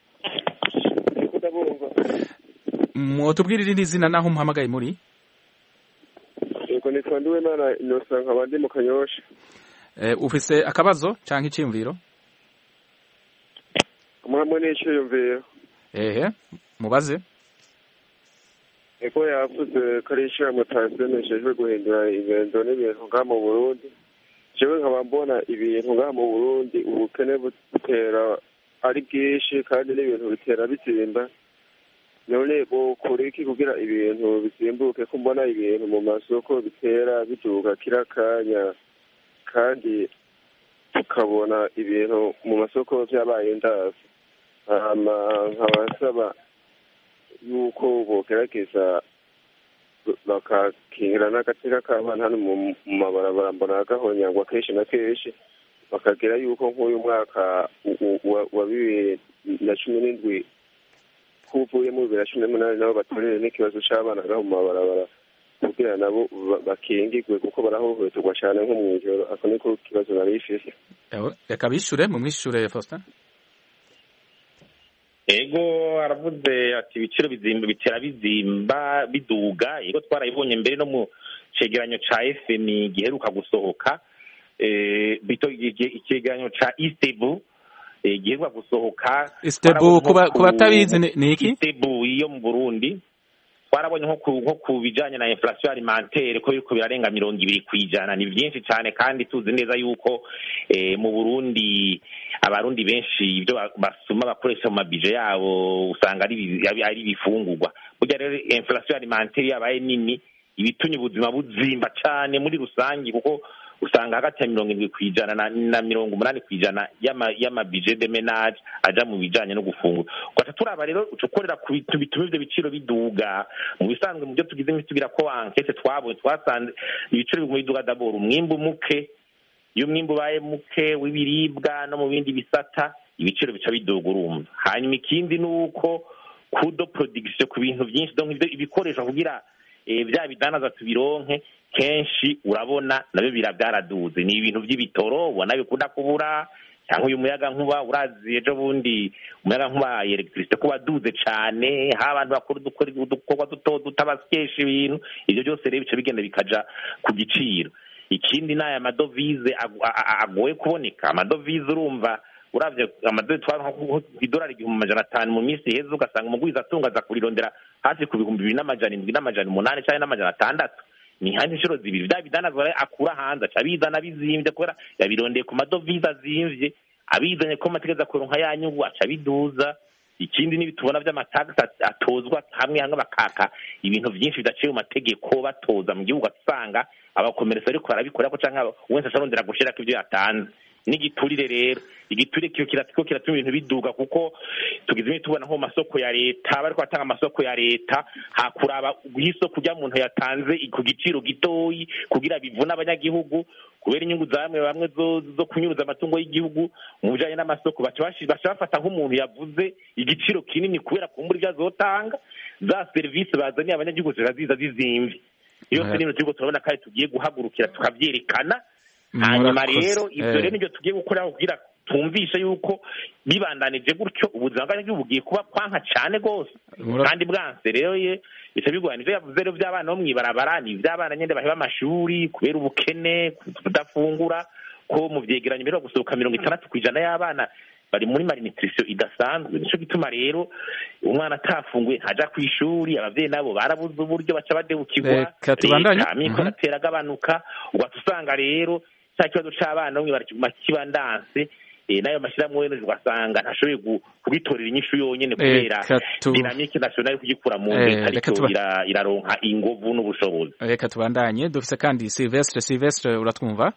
Mutubwirire izina naho muhamagaye muri?
Yego nitwa Nduwimana Innocent, nkaba ndi mu Kanyosha.
Ufise akabazo canke iciyumviro?
Mwamwe n'iciyumviro.
Mubaze.
Eko yavuze ko ari ishirahamwe tasemeshejwe guhindura ingendo n'ibintu ngaha mu Burundi. Jewe nkaba mbona ibintu ngaha mu Burundi ubukene butera ari bwinshi kandi n'ibintu bitera bizimba. None ukora iki kugira ibintu bisimbuke? Ko mbona ibintu mu masoko bitera biduga kira kanya, kandi tukabona ibintu mu masoko vyabaye ndazi. Nkabasaba yuko bogerageza bakakingira n'agateka k'abana hano mu mabarabara, mbona gahonyangwa kenshi na kenshi, bakagira yuko nk'uyu mwaka wa 2017 kuvuye mu 2018 nabo batorere n'ikibazo c'abana gaho mu mabarabara kugira nabo bakingirwe, kuko barahohoterwa cane nko mw'ijoro. Ako niko kibazo nari ifise.
Reka bishure mu mwishure Faustin.
Ego aravuze ati ibiciro bitera bizimba biduga. Ego twarayibonye mbere no mu cegeranyo ca FMI giheruka gusohoka, icegeranyo ca Istebu giheruka gusohoka.
Istebu kuba tabizi ni iki?
Istebu iyo mu Burundi twarabonye nko ku bijanye na inflation alimentaire ko biriko birarenga 20%. Ni byinshi cyane, kandi tuzi neza yuko mu Burundi abarundi benshi ibyo basuma bakoresha mu mabije yabo usanga ari ibifungurwa. Burya rero inflation alimentaire yabaye nini, ibitumye ubuzima buzimba cyane muri rusangi, kuko usanga hagati ya 70% na 80% y'amabije de ménage aja mu bijanye no gufungura. Kwata turaba rero ucokorera ku bituma ivyo biciro biduga. Mu bisanzwe mu byo tugize imitugira ko enquête twasanze ibiciro biguma biduga d'abord umwimbu muke. Iyo umwimbu baye muke w'ibiribwa no mu bindi bisata, ibiciro bica biduga urumva. Hanyuma ikindi nuko kudo production ku bintu byinshi, donc ibikoresho kugira bya bidanaza tubironke kenshi urabona nabyo byaraduze. Ni ibintu by'ibitoro ubona bikunda kubura, cyangwa uyu muyaga nkuba urazi ejo bundi umuyaga nkuba electricité kuba duze cyane, ha abantu bakora udukorwa tutabaskesha ibintu ibyo byose rero bice bigenda bikaja ku giciro. Ikindi n'aya madovize agoye kuboneka. Amadovize urumva uravye amadovize $1,500 mu minsi heza, ugasanga umugwiza atungaza kurirondera hasi ku 2,700 cyangwa 800. Ni handi inshuro zibiri bya bidanazwa akura hanze acabizana bizimvye kubera yabirondeye ku madovize azimvye, abizanye ko amategeko akuronka yanyugu acabiduza. Ikindi n'ibitubona vy'amatax atozwa hamwe bakaka ibintu byinshi bidaciye mu mategeko batoza mu gihugu, asanga abakomeresa ariko barabikora ko canka wese asarondera gushira ko ivyo yatanze. n'igiturire rero igiturire kiriko kiratuma ibintu biduga kuko tugize tubona nko mu masoko ya leta bariko batanga amasoko ya leta hakuraba isoko rya muntu yatanze ku giciro gitoyi kugira bivuna abanyagihugu kubera inyungu bamwe zo kunyuruza amatungo y'igihugu mu bijanye n'amasoko baca bafata nk'umuntu yavuze igiciro kinini kubera kumbura ibyo azotanga za serivisi bazaniye abanyagihugu ziraziza zizimvye iyo se n'ibintu turiko turabona kandi tugiye guhagurukira tukavyerekana hanyuma rero ibyo rero nibyo tugiye gukora kugira tumvisha yuko bibandanije gutyo ubuzima bw'abanyagihugu bugiye kuba kwanka cyane rwose kandi bwanse rero bica bigorana ivyo yavuze rero by'abana bo mw'ibarabara ni ivy'abana nyene baheba amashuri kubera ubukene kudafungura ko mu vyegeranyo mbere gusohoka 60% y'abana bari muri malnutrition idasanzwe nico gituma rero umwana atafunguye ntaja ku ishuri abavyeyi nabo barabuze uburyo baca badebukirwa amikoro atera agabanuka ugahita usanga rero cya kibazo c'abana bamwe barakiguma kibandanse nayo mashyirahamwe yeneje ugasanga ntashoboye kugitorera inyishu yonyene kubera dinamike nationale kugikura mu leta ariko iraronka ingovu n'ubushobozi.
Reka tubandanye dufise kandi Silvestre uratwumva?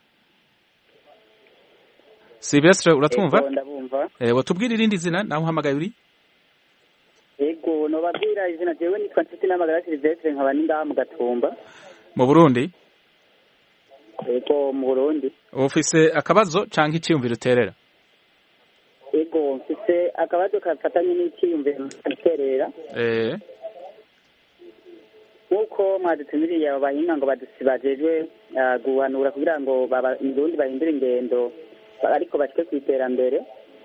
Silvestre uratwumva? Watubwira irindi zina naho uhamagaye uri?
Yego nobabwira izina jewe nitwa Nshuti n'amagara Silvestre nkaba nindaha mu Gatumba
mu Burundi.
Yego mu Burundi.
Ufise akabazo canke iciyumviro uterera?
Yego mfise akabazo kafatanye n'iciyumviro uterera. Nkuko mwadutumiriye abo bahinga ngo badusibajejwe guhanura kugira ngo Burundi bahindure ingendo ariko bashike ku iterambere.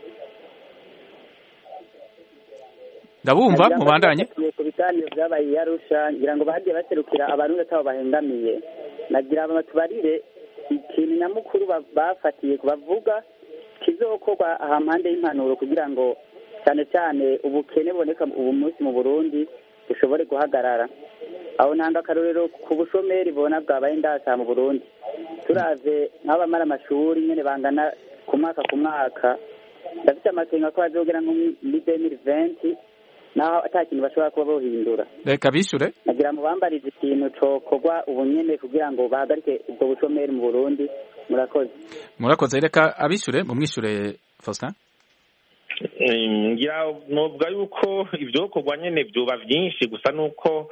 Ndabumva mubandanye.
Ku biganiro byabaye yarusha ngira ngo bagiye baserukira abantu batabo bahengamiye. Nagira abatubarire ikintu nyamukuru bafatiye kubavuga kizokorwa ahampande y'impanuro kugira ngo cyane cyane ubukene boneka ubu munsi mu Burundi bushobore guhagarara. Aho ntanga akarorero ku bushomeri bona bwabaye ndasa mu Burundi. Turavye nk'abamara amashuri nyene bangana ku mwaka ndafite amakenga ko bazogera nko muri 2020 naho atakintu bashobora kuba bohindura.
Reka bishure
nagira mu bambarize ikintu cokorwa ubu nyene kugira ngo bahagarike ubwo bushomeri mu Burundi. Murakoze.
Reka abishure mu mwishure Faustin.
Ngira novuga yuko ivyokorwa nyene vyoba vyinshi gusa nuko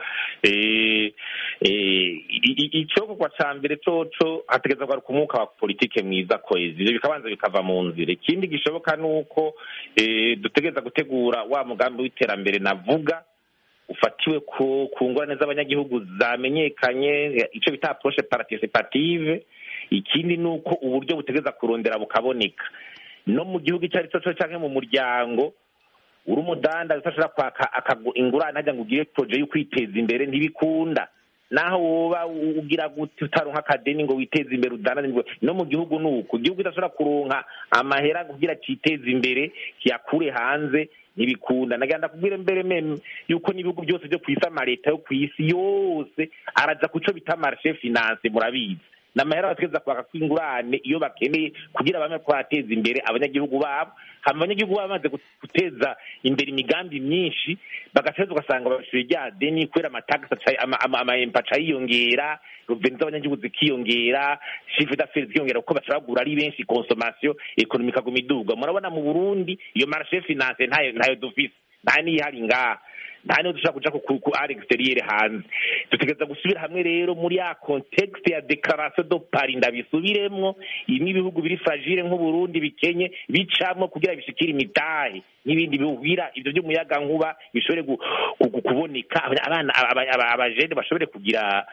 icokorwa ca mbere coco hategeza kugaruka umwuka wa politike mwiza kwezi ivyo bikabanza bikava mu nzira. Ikindi gishoboka nuko dutegeza gutegura wa mugambi w'iterambere navuga ufatiwe ku ngorane z'abanyagihugu zamenyekanye ico bita approche participative. Ikindi nuko uburyo butegeza kurondera bukaboneka no mu gihugu icyo ari cyo cyose canke mu muryango uri umudanda udashobora kwaka ingurane hajya ngo ugire projet yo kwiteza imbere ntibikunda naho woba ugira gute utaronka akadeni ngo witeze imbere udana no mu gihugu nuko igihugu idashobora kuronka amahera kugira citeze imbere kiyakure hanze ntibikunda. Nagenda kubwira mbere meme yuko n'ibihugu byose byo kwisa amaleta yo kwisi yose araza kuco bita marché finance murabizi n'amahera bategeza kwaka kw'ingurane iyo bakeneye kugira bamwe kwateza imbere abanyagihugu babo. Abanyagihugu bamaze guteza imbere imigambi myinshi bagateza ugasanga babishuye rya deni kubera amatax ama-impact yiyongera revenu z'abanyagihugu zikiyongera chiffre d'affaires zikiyongera kuko bacagura ari benshi consommation economique aguma iduga. Murabona mu Burundi iyo marché finance ntayo dufise nta nihari ngaha nta niho dushobora kuja ku ari exterieur hanze. Dutegereza gusubira hamwe rero muri ya context ya declaration de Paris ndabisubiremwo ibihugu biri fragile nk'Uburundi bikenye bicamwo kugira bishikira imitahe n'ibindi bihugira ivyo by'umuyaga nkuba bishobore kuboneka abana abajene bashobore kugira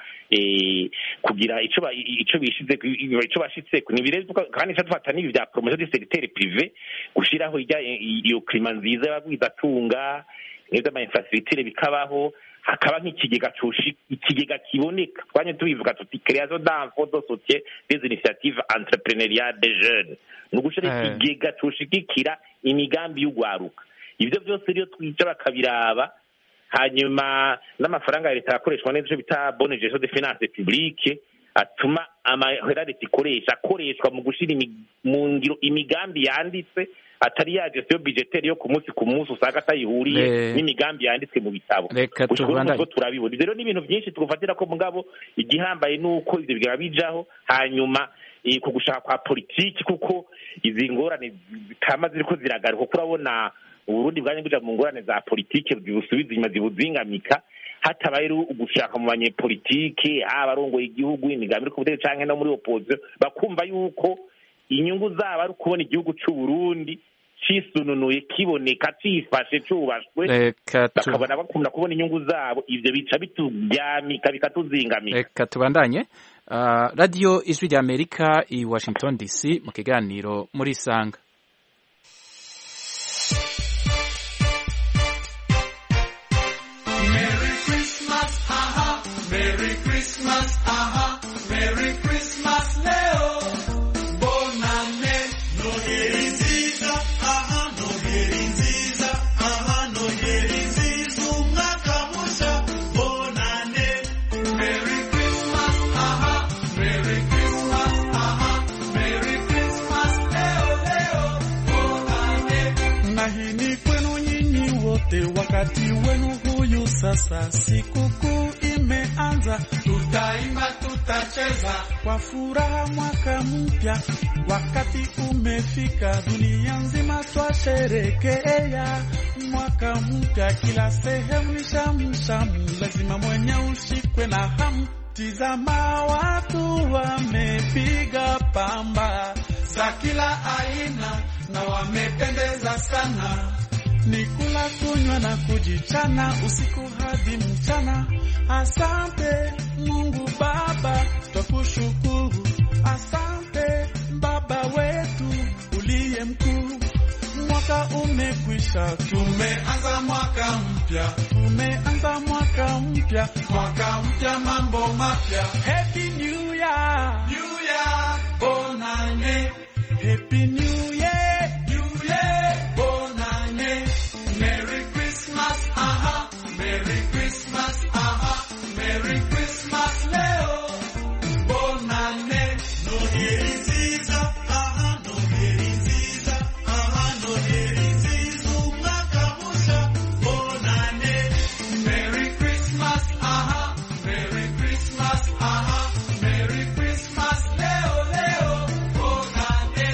ico bishize ico bashitse ni birezi kandi cyatufata n'ibi bya promotion du secteur privé gushiraho iyo climat nziza y'abagwizatunga neza ama infrastructure bikabaho hakaba nk'ikigega kiboneka twanye tubivuga tuti création d'emplois de soutien des initiatives entrepreneuriales des jeunes no gushira ikigega cushigikira imigambi y'ugwaruka. Ivyo byose rero twica bakabiraba hanyuma n'amafaranga ya leta yakoreshwa neza bita bonne gestion de finances publiques atuma amahera leta akoreshwa mu gushira mu ngiro imigambi yanditse atari ya gestion budgetaire yo ku munsi usanga atayihuriye n'imigambi yanditswe mu bitabo. Uko turabibona rero n'ibintu byinshi tugufatira ko mugabo igihambaye nuko ivyo bigaba bijaho hanyuma ku gushaka kwa politiki, kuko izi ngorane zitama ziriko ziragaruka, kuko urabona Uburundi bwanye kuja mu ngorane za politiki zibusubiza inyuma zibuzingamika, hatabaye ugushaka mu banyepolitiki abarongoye igihugu imigambi iri ku butegetsi canke no muri opposition bakumva yuko inyungu zabo ari ukubona igihugu c'Uburundi cisununuye kiboneka cifashe cubashwe, bakabona bakunda kubona inyungu zabo, ivyo bica bituryamika bikatuzingamika.
Reka tubandanye. Radio Ijwi rya Amerika i Washington DC mu kiganiro muri Isanga.
Merry Christmas, aha, Merry Christmas, aha, Merry Christmas leo. Bonane, Noheri nziza, aha, Noheri nziza, aha, Noheri nziza, umwaka musha. Bonane, Merry Christmas, aha, Merry Christmas, aha, Merry Christmas leo, leo. Bonane. Na hii ni kwenu nyinyi wote, wakati wenu huyu sasa, sikukuu imeanza, tutaimba tutacheza kwa furaha, mwaka mpya wakati umefika, dunia nzima twasherekea mwaka mpya, kila sehemu ni shamu, lazima mwenye ushikwe na hamu. Tizama watu wamepiga pamba za kila aina na wamependeza sana, ni kula kunywa na kujichana usiku hadi mchana. Asante Mungu Baba, twakushukuru. Asante Baba wetu uliye mkuu. Mwaka umekwisha, tumeanza mwaka mpya, tumeanza mwaka mpya, mwaka mpya, mambo mapya. Happy New Year, New Year, bonane. Happy New Year, New Year, bonane. Merry Christmas, aha, Merry Christmas, aha, Merry Christmas leo. Bonane, Noheri nziza, aha, Noheri nziza, aha, Noheri nziza, umwaka musha. Bonane, Merry Christmas, aha, Merry Christmas, aha, Merry Christmas leo, leo. Bonane.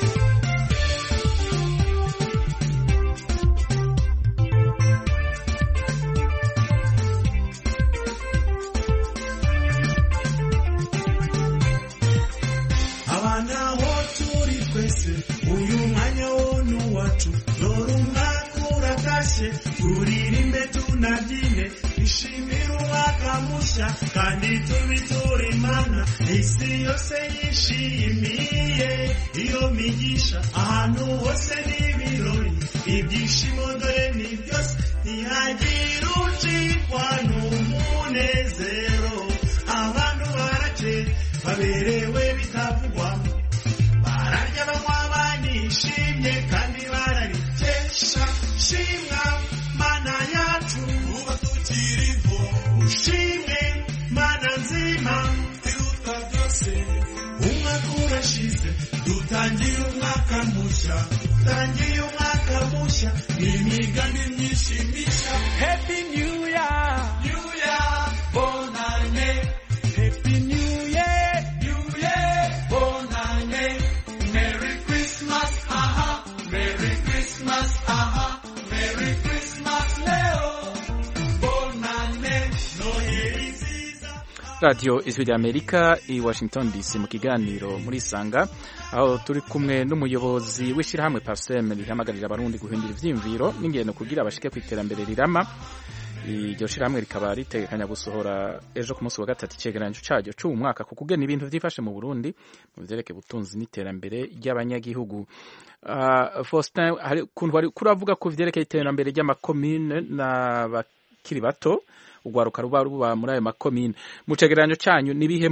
Abana woturi kwese, uyu mwanya wonu watu, dore umwaka uratashe, turirimbe tunabyine, ishimire umwaka musha, kandi tubiture Imana, isi yose yishimiye iyo migisha, ahantu hose n'ibirori, ibyishimo dore ni byose, ntihagira ucikwa n'umunezero, abantu barace baberewe bitavugwa, bararya banywa banishimye kandi bararikesha. Shimwa Mana yacu uba tukiriho, ushimwe Mana nzima iruta byose. Umwaka urashize, dutangiye umwaka mushya, dutangiye umwaka mushya, n'imigambi myinshi mishya. Happy New Year, New Year, bonane. Happy New Year, New Year, bonane. Merry Christmas, aha, Merry Christmas, aha, Merry Christmas leo. Bonane, Noheri nziza.
Radio Ijwi rya Amerika i Washington DC mu kiganiro muri Isanga, aho turi kumwe n'umuyobozi w'ishirahamwe Parsem rihamagarira abarundi guhindura ivyimviro n'ingendo kugira abashike ku iterambere rirama. Iryo shirahamwe rikaba ritegekanya gusohora ejo ku munsi wa gatatu icegeranyo caryo c'uwu mwaka ku kugena ibintu vyifashe mu Burundi mu vyerekeye ubutunzi n'iterambere ry'abanyagihugu. Faustin, hari kuntu wari kuravuga ku vyerekeye iterambere ry'amakomine n'abakiri bato, ugwaruka ruba muri ayo makomine. Mu cegeranyo canyu nibihe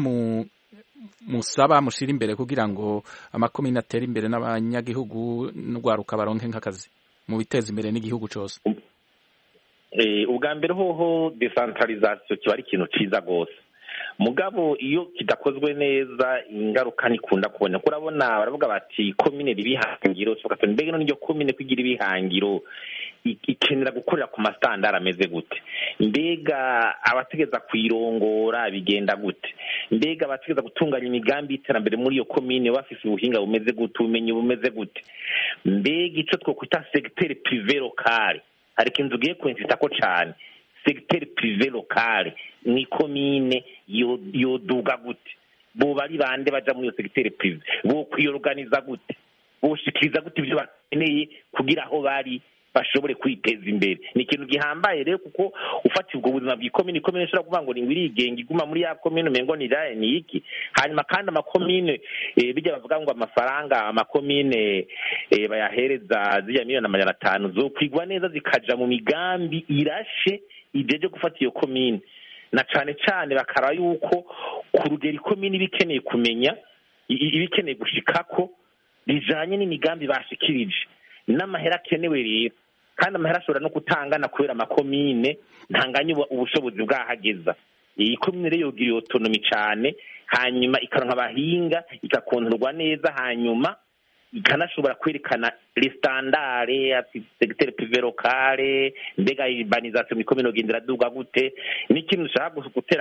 musaba mushira imbere kugira ngo amakomine atere imbere n'abanyagihugu n'ugwaruka baronke nk'akazi mu biteza imbere n'igihugu cose?
Ubwa mbere hoho decentralisation kiba ari ikintu ciza gose, mugabo iyo kidakozwe neza ingaruka ntikunda kubona. Urabona baravuga bati komine ribihangiro, tuvuga mbega none iryo komine kwigira ibihangiro ikenera gukorera ku masitandari ameze gute, mbega abategeza kuyirongora bigenda gute, mbega abategeza gutunganya imigambi y'iterambere muri iyo komine bafise ubuhinga bumeze gute, ubumenyi bumeze gute, mbega ico twokwita segiteri prive lokale, hari ikintu ugiye kwensitako cane, segiteri prive lokale ni komine yoduga gute, boba ari bande baja muri iyo segiteri prive, bo kwiyorganiza gute, boshikiriza gute ivyo bakeneye kugira aho bari bashobore kwiteza imbere. Ni ikintu gihambaye rero, kuko ufatiye ubwo buzima bw'ikomine, ikomine ishobora kuvuga ngo ni irigenga iguma muri ya komine umengo ni iki. Hanyuma kandi amakomine bijya bavuga ngo amafaranga amakomine bayahereza ziriya miliyoni 500 zokwigwa neza zikaja mu migambi irashe ijeje gufata iyo komine, na cane cane bakaraba yuko ku rugero ikomine ibikeneye kumenya ibikeneye gushikako bijanye n'imigambi bashikirije n'amahera akenewe rero, kandi amahera ashobora no kutangana kubera amakomine ntanganya ubushobozi bwahageza. Iyi komine rero yogira autonomy cane, hanyuma ikaronka abahinga, ikakontorwa neza, hanyuma ikanashobora kwerekana les standards ati secteur privé local, mbega urbanisation ikomine ogendera duga gute. Ni ikintu ushaka gutera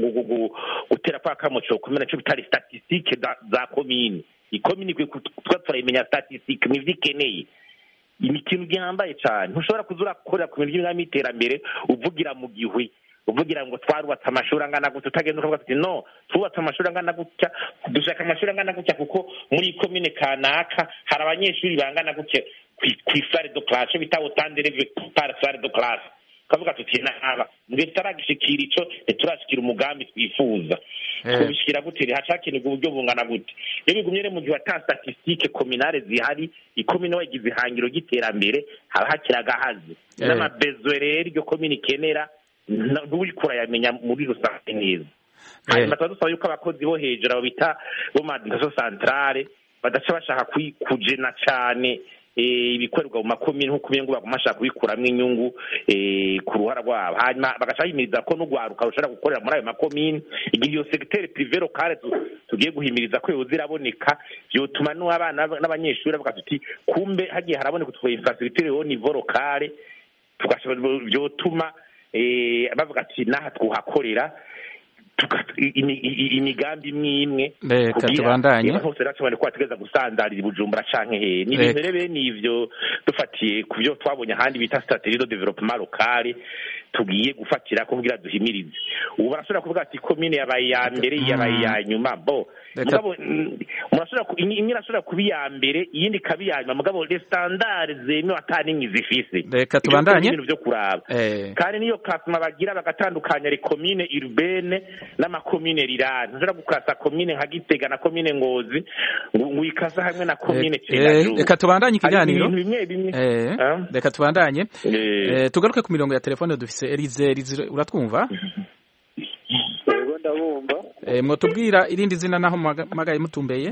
kwa kamoco komine cyo bitari statistique za komine. Ikomine twa turayimenya statistique nivyikeneye. Ni ikintu gihambaye cyane, ntushobora kuzura gukorera ku bintu by'iterambere uvugira mu gihwi, uvugira ngo twarubatse amashuri angana gutya, utagenda ukavuga ati no twubatse amashuri angana gutya, dushaka amashuri angana gutya kuko muri komine kanaka hari abanyeshuri bangana gutya ku salle de classe bita autant d'élèves par salle de classe, kavuga tuti naba mbere taragishikira ico turashikira umugambi twifuza kubishikira gute, hacakeneye uburyo bungana gute. Iyo bigumye mu gihe ata statistique communale zihari, ikomine wagize ihangiro giterambere haba hakiraga hazi n'amabezwe rero iryo komine ikenera n'urikura yamenya muri rusange neza. Hanyuma dusaba yuko abakozi bo hejuru abo bita bo madindaso centrale badaca bashaka kujena cane ibikorerwa mu makomine nko kumengo bagumashaka kubikuramwe inyungu ku ruhara rwabo, hanyuma bagaca bimiriza ko n'ugwaruka rushobora gukorera muri ayo makomine. Igihe iyo secteur privé local tugiye guhimiriza ko yoziraboneka, byotuma n'abana n'abanyeshuri bavuga tuti kumbe hagiye haraboneka utwo infrastructure au niveau local, tugashobora byotuma bavuga ati naha twuhakorera imigambi imwe
tubandanye
hose racabane ko ategeza gusandarira Bujumbura canke he ni ibintu rebe nivyo dufatiye ku byo twabonye ahandi bita strategie de développement local tugiye gufatira ko kugira duhimirize. Ubu barashobora kuvuga ati komine yabaye ya mbere yabaye ya nyuma, bo mugabo murashobora kubi ya mbere iyindi kabi ya nyuma, mugabo les standards zemewe atani zifise.
Reka tubandanye
ibintu byo kuraba kandi niyo kasuma bagira bagatandukanya les communes urbaines n'amakomine rirana. Ntushobora gukasa komine nka Gitega na komine Ngozi ngo ikasa hamwe na komine Cendajuru.
Reka tubandanye ikiganiro, reka tubandanye tugaruke ku mirongo ya telefone dufise Elize, uratwumva?
Yego ndabumva.
Mwotubwira irindi zina naho magaye mutumbeye?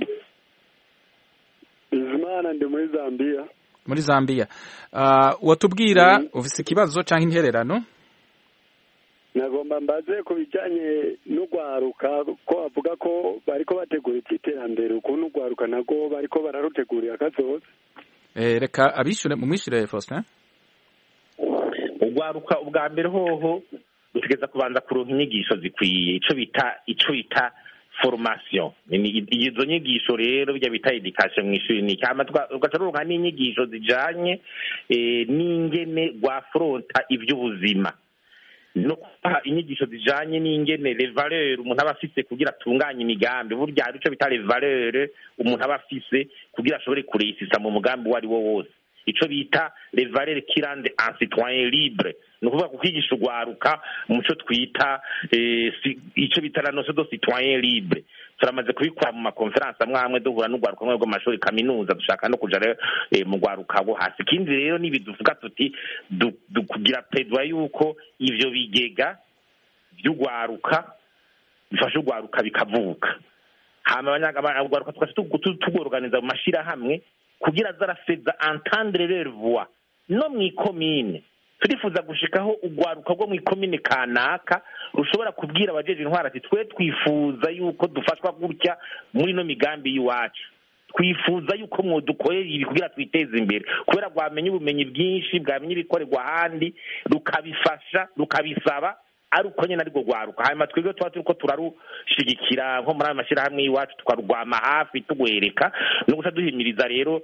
Izimana ndi muri Zambia.
Muri Zambia. Watubwira ufise ikibazo canke intererano?
Nagomba mbaze ku bijanye n'ugwaruka ko bavuga ko bariko bategura iterambere, ukuntu ugwaruka nago bariko bararutegurira kazoza.
Reka abishure mu mwishire Faustin.
Ugwaruka ubwa mbere hoho dutegeza kubanza kuronka inyigisho zikwiye, ico bita formation. Izo nyigisho rero bijya bita education mu ishuri ni cyama ugacaruka n'inyigisho zijanye n'ingene gwa fronta ivy'ubuzima, no kubaha inyigisho zijanye n'ingene les valeurs umuntu aba afise kugira atunganye imigambi. Burya hari ico bita les valeurs umuntu aba afise kugira ashobore kureisisa mu mugambi wari wo wose, ico bita les valeurs qui rendent un citoyen libre. Nukuvuga kukwigisha ugwaruka muco twita ico bita la notion de citoyen libre. Turamaze kubikora mu makonferanse amwe duhura n'ugwaruka mwe rw'amashuri kaminuza, dushaka no kuja rero mu gwaruka bo hasi. Ikindi rero nibiduvuga tuti kugira pedwa yuko ivyo bigega by'ugwaruka bifasha ugwaruka bikavuka, hama abanyagwaruka tugorganiza mu mashira hamwe kugira zarafeza entendre leur voix no mwikomine turifuza gushikaho urwaruka rwo mu ikomine kanaka rushobora kubwira abajeje intwara ati twe twifuza yuko dufashwa gutya muri no migambi y'iwacu, twifuza yuko mwodukorera ibi kugira twiteze imbere, kubera rwamenya ubumenyi bwinshi, bwamenya ibikorerwa ahandi, rukabifasha rukabisaba ari uko nyine ariko rwaruka. Hanyuma twebwe tuba turiko turarushigikira nko muri ayo mashyirahamwe y'iwacu, tukarwama hafi tugwereka no guca duhimiriza rero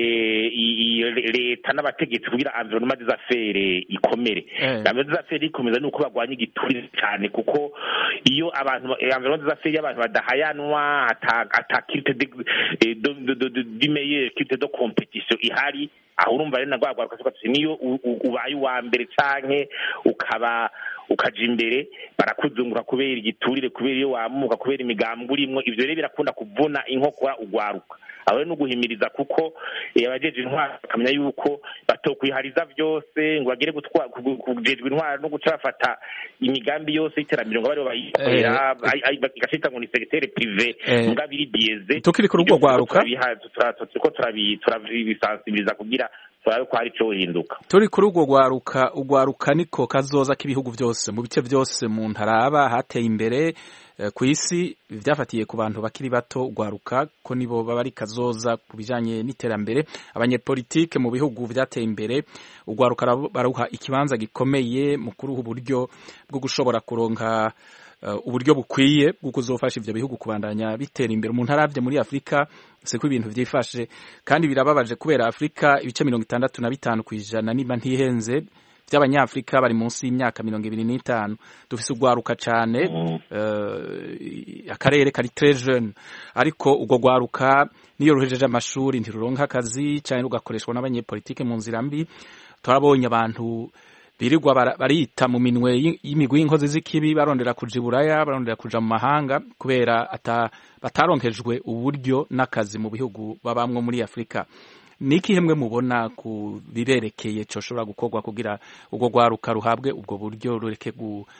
leta n'abategetsi kugira environnement des affaires ikomere. Environnement des affaires ikomeza ni uko bagwanya igiturire cyane, kuko iyo abantu environnement des affaires y'abantu badahayanwa, ata qualité de meilleure qualité de compétition ihari, aho urumva rero nagwagwaruka tuti niyo ubaye uwa mbere canke ukaja imbere barakuzungura kubera igiturire, kubera iyo wamuka, kubera imigambi urimwo. Ivyo rero birakunda kuvuna inkokora ugwaruka. Aho rero nuguhimiriza kuko abajeje intwara bakamenya yuko batokwihariza vyose ngo bagere kujejwe intwara no guca bafata imigambi yose y'iterambere ngo bari bayikorera igashita ngo ni secteur privé mugabe iri bieze.
Tukiri ku rugo rwaruka
turiko turabisansibiliza kugira turabe ko hari ico hinduka.
Turi ku rugo rwaruka, ugwaruka niko kazoza k'ibihugu byose mu bice byose mu ntaraba hateye imbere ku isi, vyafatiye ku bantu bakiri bato. Ugwaruka ko nibo baba ari kazoza ku bijanye n'iterambere. Abanyepolitike mu bihugu vyateye imbere, ugwaruka baruha ikibanza gikomeye mu kuruha uburyo bwo gushobora kuronka uburyo bukwiye bwo kuzofasha ivyo bihugu kubandanya bitera imbere. Umuntu aravye muri Afrika seko ibintu vyifashe, kandi birababaje kubera Afrika ibice 65% niba ntihenze by'abanyafrika bari munsi y'imyaka 25. Dufise ugwaruka cane, akarere kari très jeune, ariko ugo gwaruka niyo ruhejeje amashuri ntiruronka akazi cyane rugakoreshwa n'abanyepolitike mu nzira mbi. Turabonye abantu birirwa barita mu minwe y'imigwi y'inkozi z'ikibi, barondera kuja iburaya, barondera kuja mu mahanga kubera bataronkejwe uburyo n'akazi mu bihugu babamwo muri Afrika. Niki hemwe mubona ku biberekeye cyo shobora gukorwa kugira ubwo gwaruka ruhabwe ubwo buryo rureke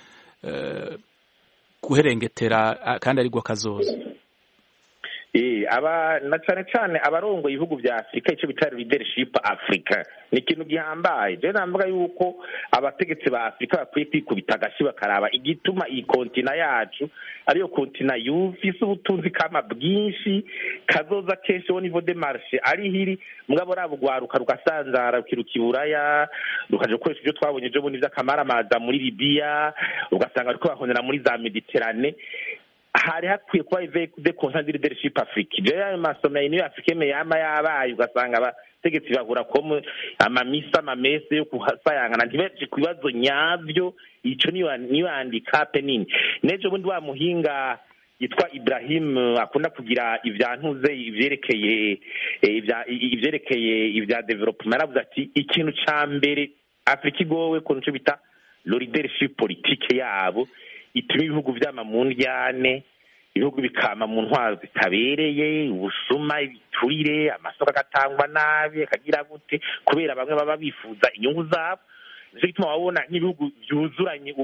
guherengetera kandi ari gwo kazoza?
Na cane abarongo ibihugu vya Afrika ico bitari leadership Africa ni ikintu gihambaye. Je namvuga yuko abategetsi ba Afrika bakwiye kwikubita agashi bakaraba igituma iyi kontina yacu ariyo kontina yufise ubutunzi kama bwinshi, kazoza kesho niveau de marché ari hiri, mugabo rabo gwaruka rugasanzara rukiruka iburaya, rukaje gukoresha ibyo twabonye ejo bundi vy'akamaramaza muri Libya, ugasanga ariko bahonera muri za Mediterane. Hari hakwiye kuba de consent de leadership Afrique. Je masomeye ni Afrique me yama yabaye, ugasanga abategetsi bahura ko amamisa amamese yo kuhasayangana ntibeje kubibazo nyavyo. Ico niyo handicap nini. Nejo bundi wa muhinga yitwa Ibrahim akunda kugira ivyantuze ivyerekeye ivya development, aravuze ati ikintu ca mbere Afrique igowe ko nico bita leadership politique yabo ituma ibihugu vyama mu ndyane, ibihugu bikama mu ntwaro zitabereye, ubusuma, ibiturire, amasoko agatangwa nabi, akagira gute, kubera bamwe baba bifuza inyungu zabo. Nico gituma wabona nk'ibihugu vyuzuranye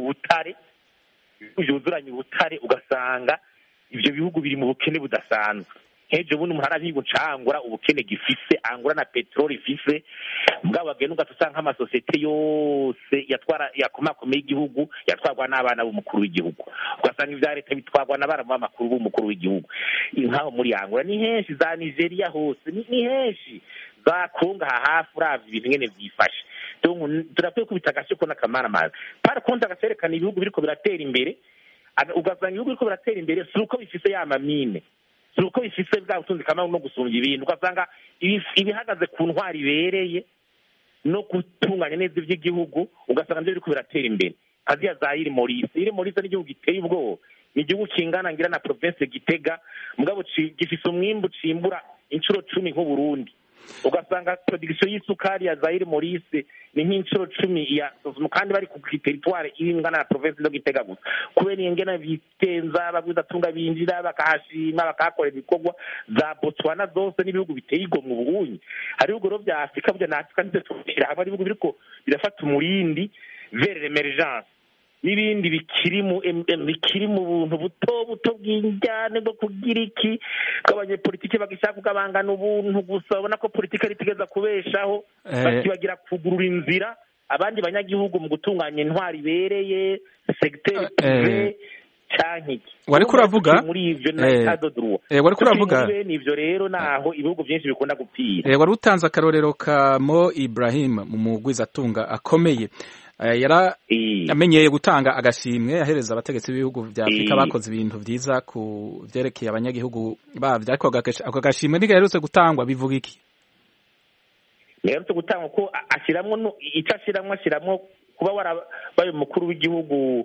ubutare ugasanga ivyo bihugu biri mu bukene budasanzwe. Heje bundi umuntu arabigo cangura ubukene gifise, angura na petrol ifise, mugabo agenda ugatusanga amasosiyete yose yatwara yakomakomeye igihugu yatwarwa n'abana b'umukuru w'igihugu, ugasanga ivya leta bitwarwa n'abana b'amakuru b'umukuru w'igihugu. Inkaho muri angura ni henshi, za Nigeria hose ni henshi, za Kongo hafi uravye ibintu ngene vyifashe. Turakwiye kubita agashiko n'akamaramaza. Par contre agaserekana ibihugu biriko biratera imbere, ugasanga ibihugu biriko biratera imbere si uko bifise ya mamine, uko bifise bwa butunzi kamwe no gusumba ibintu, ugasanga ibihagaze ku ntwari ibereye no gutunganya neza ivy'igihugu, ugasanga nivyo biriko biratera imbere. Aziya za Iri Maurice n'igihugu giteye ubwoba, ni igihugu kingana ngira na province Gitega, mugabo gifise umwimbu cimbura incuro 10 nk'u Burundi. Ugasanga production y'isukari ya Zaire Maurice ni nk'incuro 10 ya Sosumo, kandi bari ku territoire ingana na province no Gitega gusa. Kubera ingena bitenza bagwiza tunga binjira bakahashima bakakorera ibikorwa za Botswana zose n'ibihugu biteye igomwe mu Burundi. Hari ibihugu vya Afrika bya na Afrika ndetse tukira hamwe ibihugu biriko birafata umurindi vers l'emergence, n'ibindi bikiri mu buntu buto bw'injyane bwo kugira iki bw'abanyepolitike bagishaka kugabangana ubuntu gusa. Ubona ko politike ritigeza kubeshaho, bakibagira kugurura inzira abandi banyagihugu mu gutunganya intwari ibereye segiteri prive canke iki
wariko uravuga
muri ivyo na estado droit
wariko uravuga
nivyo rero naho ibihugu byinshi bikunda gupira
wari utanze akarorero ka Mo Ibrahim mu mugwizatunga akomeye yara amenyeye gutanga agashimwe ahereza abategetsi b'ibihugu vya Afrika bakoze ibintu vyiza ku vyerekeye abanyagihugu bavyo ariko ako gashimwe ntigaherutse gutangwa bivuga iki
Neherutse gutangwa ko ashiramwo ico ashiramwo kuba warabaye umukuru w'igihugu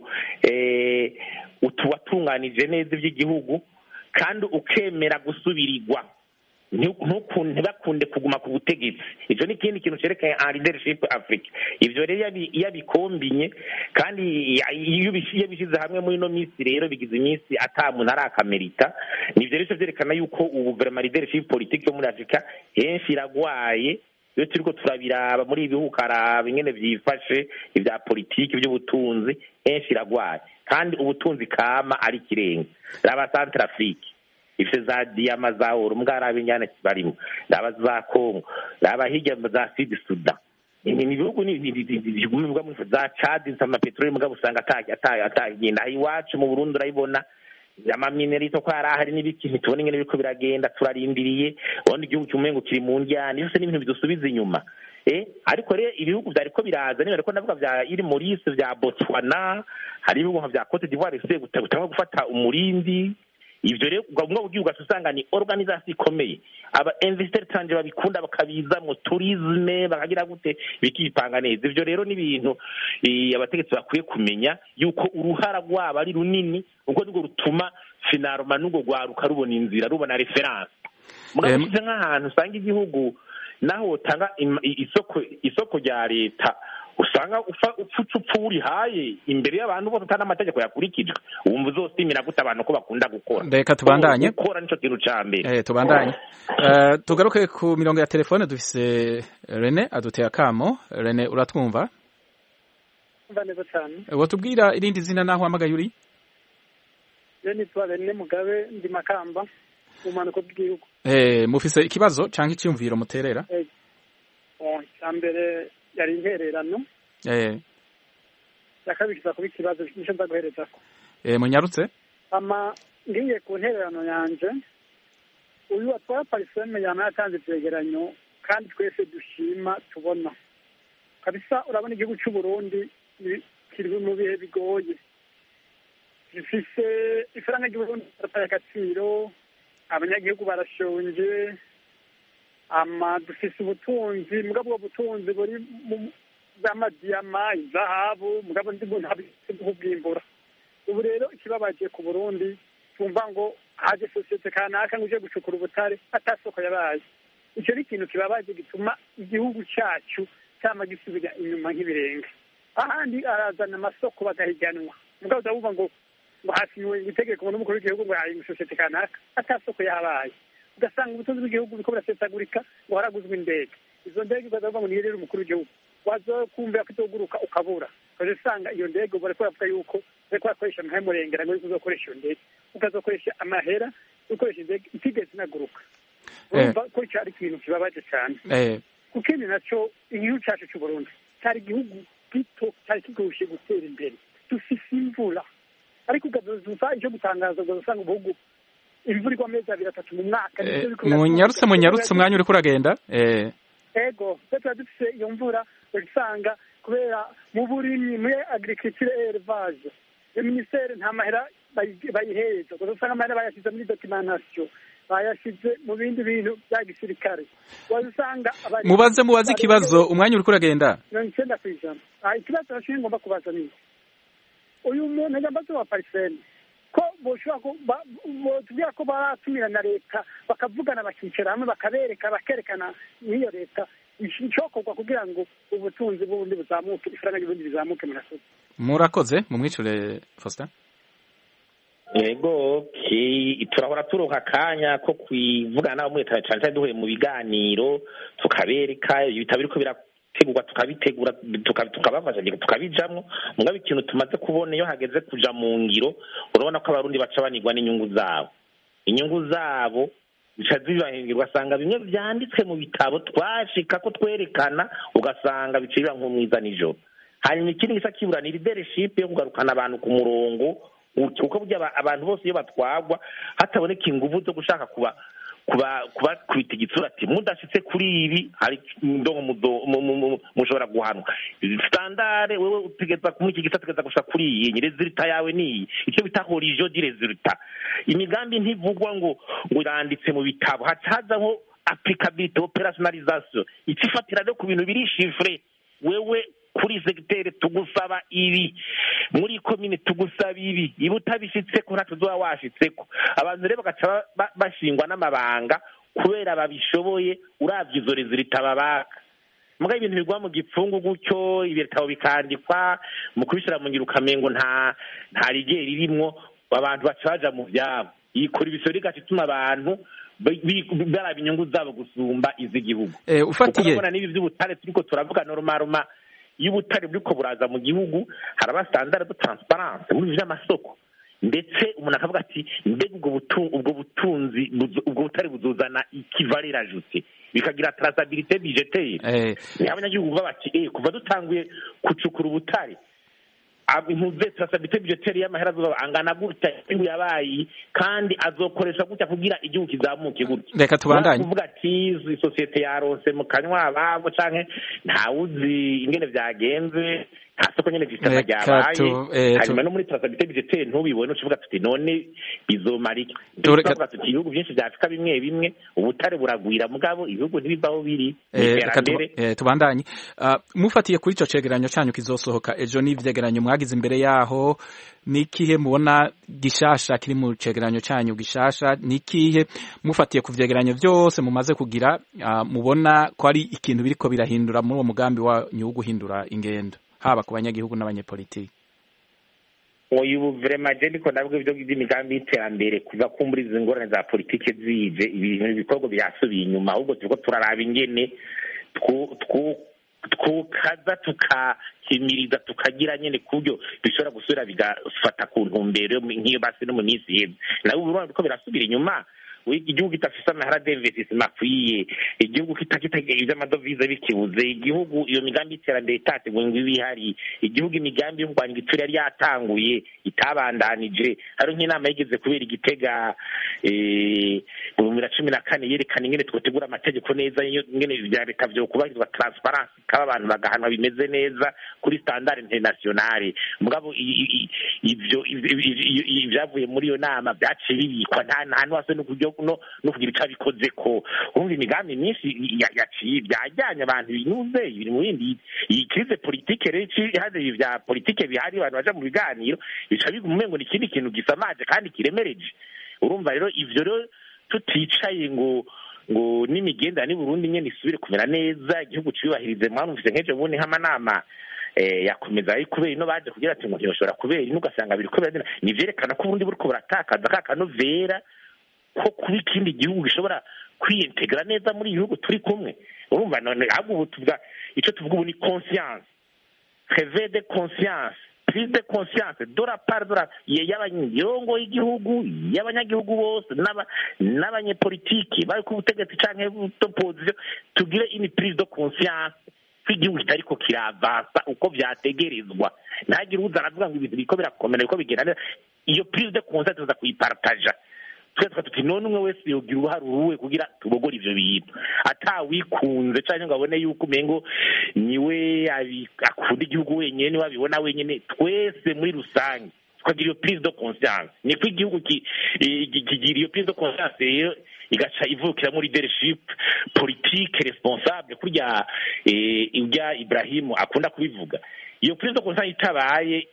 watunganije neza iby'igihugu kandi ukemera gusubirirwa ntibakunde kuguma ku butegetsi icyo ni ikindi kintu cyerekanye leadership Africa ivyo rero iyo abikombinye kandi iyo bishyize hamwe muri ino minsi rero bigize iminsi ata muntu arakamerita nivyo rero vyerekana yuko ubu vraiment leadership politique yo muri Africa henshi iragwaye iyo turiko turabiraba muri ibihugu karaba ingene vyifashe ivya politiki ivy'ubutunzi henshi iragwaye kandi ubutunzi kama ari kirenga raba Centrafrique ifite za diyama za oro mugarabe inyana kibarimo raba za Congo raba hirya za Sud Sudan ni bihugu bigumibwa muri za Chad sama petroli mugabo usanga atagenda iwacu mu Burundi urayibona amamineri to kwara hari n'ibiki ntitubona ingene biriko biragenda turarindiriye ubundi igihugu cy'umengo kiri mu njyana byose n'ibintu bidusubiza inyuma ariko rero ibihugu byariko biraza niba ariko ndavuga vya iri Maurice vya Botswana hari ibihugu vya Cote d'Ivoire bise gutanga gufata umurindi ivyo rero ubwo gihugu gasanga ni organisation ikomeye aba investor tanje babikunda bakabiza mu tourisme bakagira gute bikipanga neza ivyo rero ni ibintu abategetsi bakwiye kumenya yuko uruhara rwabo ari runini ubwo nibwo rutuma finaruma n'ubwo rwaruka rubona inzira rubona reference mugabishize nk'ahantu usanga igihugu naho utanga isoko rya leta usanga upfucupfu uri haye imbere y'abantu bose utana amategeko yakurikijwe wumva uzosimira gute abantu ko bakunda gukora
reka tubandanye
gukora nico kintu ca mbere
tubandanye tugaruke ku mirongo ya telefone dufise Rene aduteye akamo Rene uratwumva
neza cyane
wotubwira irindi zina naho hamagaye uri
Rene Rene Mugabe ndi Makamba mu manuko bw'igihugu
mufise ikibazo canke icyumviro muterera
cyambere yari intererano yakabikisa kuba ikibazo nicyo ndaguherezako
munyarutse
ngiye ku ntererano yanje uyu watwara pariseme yama yatanze ivyegeranyo kandi twese dushima tubona kabisa urabona igihugu cy'u Burundi kiri mu bihe bigoye gifise ifaranga ry'Uburundi rataye agaciro abanyagihugu barashonje dufise ubutunzi mugabo ubwo butunzi buri bw'amadiyama izahabu mugabo ndi muntu habise bw'imbura ubu rero ikibabaje ku Burundi tumva ngo haje sosiyete kanaka ngo uje gucukura ubutare atasoko yabaye icyo ni ikintu kibabaje gituma igihugu cyacu cyama gisubira inyuma nk'ibirenge ahandi arazana amasoko bagahiganwa mugabo ndavuga ngo hasinywe itegeko n'umukuru w'igihugu ngo hari sosiyete kanaka atasoko yabaye ugasanga ubutunzi bw'igihugu buriko burasesagurika ngo haraguzwe indege izo ndege ukazavuga ngo niyo rero umukuru w'igihugu wazokumvira ko izoguruka ukabura ukaza usanga iyo ndege bariko baravuga yuko bariko barakoresha amahemurengera ngo uzokoresha iyo ndege ukazokoresha amahera ukoresha indege itigeze inaguruka urumva ko ico ari ikintu kibabaje cane kuko ibi naco igihugu cacu c'u Burundi cari igihugu gito cari kigushe gutera imbere dufise imvura ariko ukazoza ico gutangaza ugasanga ubuhugu imvura igwa amezi 3 mu mwaka
munyarutse umwanya uriko uragenda
ego tuba dufise iyo mvura usanga kubera mu burimyi muri agriculture élevage iyo ministere nta mahera bayiheza usanga amahera bayashize muri documentation bayashize mu bindi bintu bya gisirikare usanga
mubaze ikibazo umwanya uriko uragenda
90%. Ikibazo nashinga ngomba kubaza ni uyu muntu yambaze wa parisene ko boshobora ko baratumira na leta bakavugana bakicara hamwe bakerekana n'iyo leta icokorwa kugira ngo ubutunzi bw'ubundi buzamuke ifaranga ry'ubundi bizamuke
murakoze mumwicure Faustin
yego turahora turoka akanya ko kwivugana nabo muri cyane duhuye mu biganiro tukabereka ibitabo biriko birategurwa tukabitegura tukabafasha tukabijamwo mugabo ikintu tumaze kubona iyo hageze kuja mu ngiro urabona ko abarundi baca banigwa n'inyungu zabo bica zibahindura ugasanga bimwe byanditswe mu bitabo twashika ko twerekana ugasanga bicira nk'umwiza nijoro. Hanyuma ikindi gisa kibura ni leadership yo kugarukana abantu ku murongo, kuko burya abantu bose iyo batwagwa hataboneka ingufu zo gushaka kubita igitsura ati mudashitse kuri ibi hari mushobora guhanwa. Standard wewe utegeza kumwe iki gisa tegeza gushaka kuri iyi resulta yawe ni icyo bita horizon di resulta. Imigambi ntivugwa ngo iranditse mu bitabo, hacaza nko applicability operationalisation, ikifatira no ku bintu biri chiffre. Wewe kuri segiteri tugusaba ibi, muri komine tugusaba ibi, iba utabishitse ko ntacyo uzoba washitseko. Abantu rero bagaca bashingwa n'amabanga kubera babishoboye, uravye izo resulta babaka. Muga ibintu bigwa mu gipfungu gutyo, ibitabo bikandikwa mu kubishira mu ngiro ukamengo nta rigeri ririmwo, abantu baca baja mu vyabo. Ikora ibisori gatuma abantu baraba inyungu zabo gusumba iz'igihugu.
Ufatiye
n'ibi by'ubutare turiko turavuga normal iyo ubutare buriko buraza mu gihugu haraba standard de transparence muri vy'amasoko, ndetse umuntu akavuga ati mbega ubwo butare buzuzana ikivaleur ajoute, bikagira traçabilité budgétaire. Abanyagihugu baba bati kuva dutanguye kucukura ubutare impuze traçabilité budgétaire y'amahera azoba angana gutya yabaye kandi azokoresha gutya kugira igihugu kizamuke gutya.
Reka tubandanye
kuvuga ati societe yaronse mu kanywa ababo canke ntawuzi ingene vyagenze, nta soko nyene gifite ryabaye. Hanyuma no muri traçabilité budgétaire ntubibone ucuvuga tuti none bizomara iki. Tuvuga tuti ibihugu byinshi vya Afrika bimwe bimwe ubutare buragwira mugabo ibihugu ntibibaho biri.
Tubandanye mufatiye kuri ico cegeranyo cyanyu kizosohoka ejo n'ivyegeranyo mwagize imbere yaho, nikihe mubona gishasha kiri mu cegeranyo cyanyu gishasha? Nikihe mufatiye ku vyegeranyo byose mumaze kugira mubona ko ari ikintu biriko birahindura muri uwo mugambi wanyu wo guhindura ingendo haba ku banyagihugu n'abanyepolitiki?
Uyu vraiment je ndiko ndavuga ibyo by'imigambi y'iterambere kuva kumbura izi ngorane za politike zije ibintu bikorwa byasubiye inyuma, ahubwo turiko turaraba ingene tukaza tukakimiriza tukagira nyene kubyo bishobora gusubira bigafata ku ntumbero nk'iyo basi no mu minsi yeze. Nawe uburundi ko birasubira inyuma, igihugu kitafise amahera d'investissement akwiye, igihugu kitagira ivy'amadovize bikibuze, igihugu iyo migambi y'iterambere itateguwe ngo ibihari, igihugu imigambi yo kurwanya igitsure yari yatanguye itabandanije. Hari nk'inama yigeze kubera Igitega mu 2014 yerekana ingene twotegura amategeko neza, ingene vya leta vyo kubahirizwa transparence, kaba abantu bagahanwa bimeze neza kuri standard internationale. Mugabo ivyo ivyavuye muri iyo nama byaciye bibikwa nta n'uwase no kugira ico abikoze ko. Urumva imigambi myinshi yaciye byajyanye abantu binuze ibiri mu bindi. Iyi crise politique rero haje vya politique bihari abantu baja mu biganiro bica bigumengo ni ikindi kintu gisamaje kandi kiremereje. Urumva rero ivyo rero tuticaye ngo n'imigenda ni Burundi nyene isubire kumera neza, igihugu cyubahirize. Mwanumvise nk'ejo bundi nk'amanama yakomeza ari kubera ino baje kugira ati ngo ntiyoshobora kubera ino, ugasanga biri kubera ni vyerekana ko Burundi buriko buratakaza kakanovera ko kuba ikindi gihugu gishobora kwiyintegra neza muri ibihugu turi kumwe. Urumva none ahubwo ubu tuvuga ico tuvuga ubu ni conscience, réveil de conscience, prise de conscience de la part de y'abanyagihugu y'igihugu, y'abanyagihugu bose n'abanyepolitiki bari ku butegetsi canke opposition, tugire une prise de conscience kw'igihugu kitariko kiravansa uko vyategerezwa. Ntagire uza aravuga ngo ibintu biko birakomera uko bigenda neza. Iyo prise de conscience tuza kuyipartaja twese tuti none umwe wese yogira uruhare uruwe kugira tubogora ivyo bintu atawikunze canke ngo abone yuko umengo niwe akunda igihugu wenyene niwe abibona wenyene. Twese muri rusange tukagira iyo prise de conscience, ni ko igihugu kigira iyo prise de conscience rero igaca ivukira muri leadership politique responsable kurya ibya Ibrahim akunda kubivuga. Iyo prise de conscience itabaye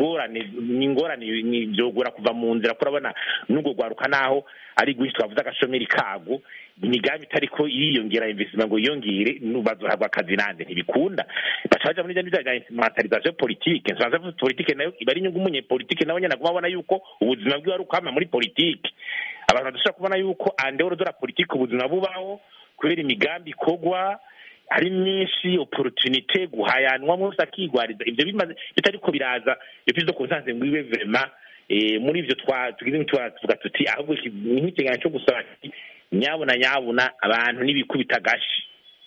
ingorane byogora kuva mu nzira, kurabona n'ubwo gwaruka naho ari guhita twavuze agashomeri kago imigambi itariko yiyongera investment ngo yiyongere nubazohabwa akazi nande ntibikunda bacaja muri bya instrumentalisation politique. Instrumentalisation politique nayo iba ari inyungu umunye politique nawe nyene agomba yuko ubuzima bwiwe ari ukwama muri politique. Abantu badashaka kubona yuko andehoro de la politique ubuzima bubaho kubera imigambi ikogwa hari myinshi opportunité guhayanwa mwose akigwariza ivyo bimaze bitariko biraza iyo pizo konsanze ngwiwe vraiment muri ivyo tugize tuvuga tuti ahubwo nk'ikiganiro cyo gusaba nyabuna abantu n'ibikubita agashi.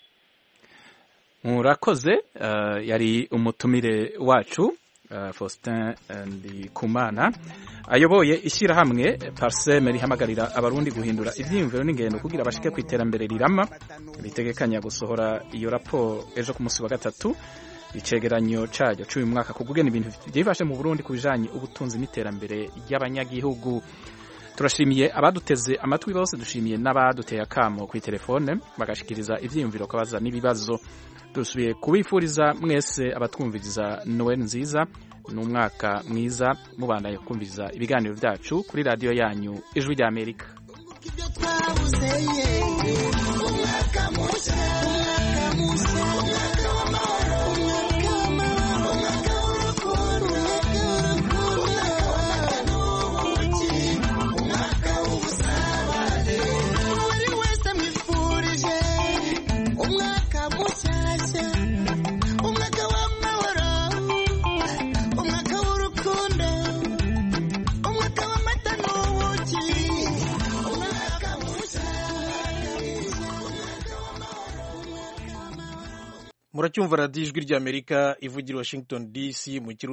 Murakoze. Yari umutumire wacu Faustin Ndikumana ayoboye ishyirahamwe Parsem rihamagarira abarundi guhindura ibyiyumviro n'ingendo kugira bashike ku iterambere rirama. Bitegekanya gusohora iyo raporo ejo ku munsi wa gatatu, icegeranyo cyayo cy'uyu mwaka kugugena ibintu byifashe mu Burundi kubijanye ubutunzi n'iterambere ry'abanyagihugu. Turashimiye abaduteze amatwi bose, dushimiye n'abaduteye akamo ku telefone bagashikiriza ivyiyumviro kabaza n'ibibazo. Dusubiye kubifuriza mwese abatwumviriza Noel nziza n'umwaka mwiza, mubandanye kumviriza ibiganiro byacu kuri radio yanyu Ijwi rya Amerika.
Muracyumva radiyo Ijwi ry'Amerika ivugira Washington DC mu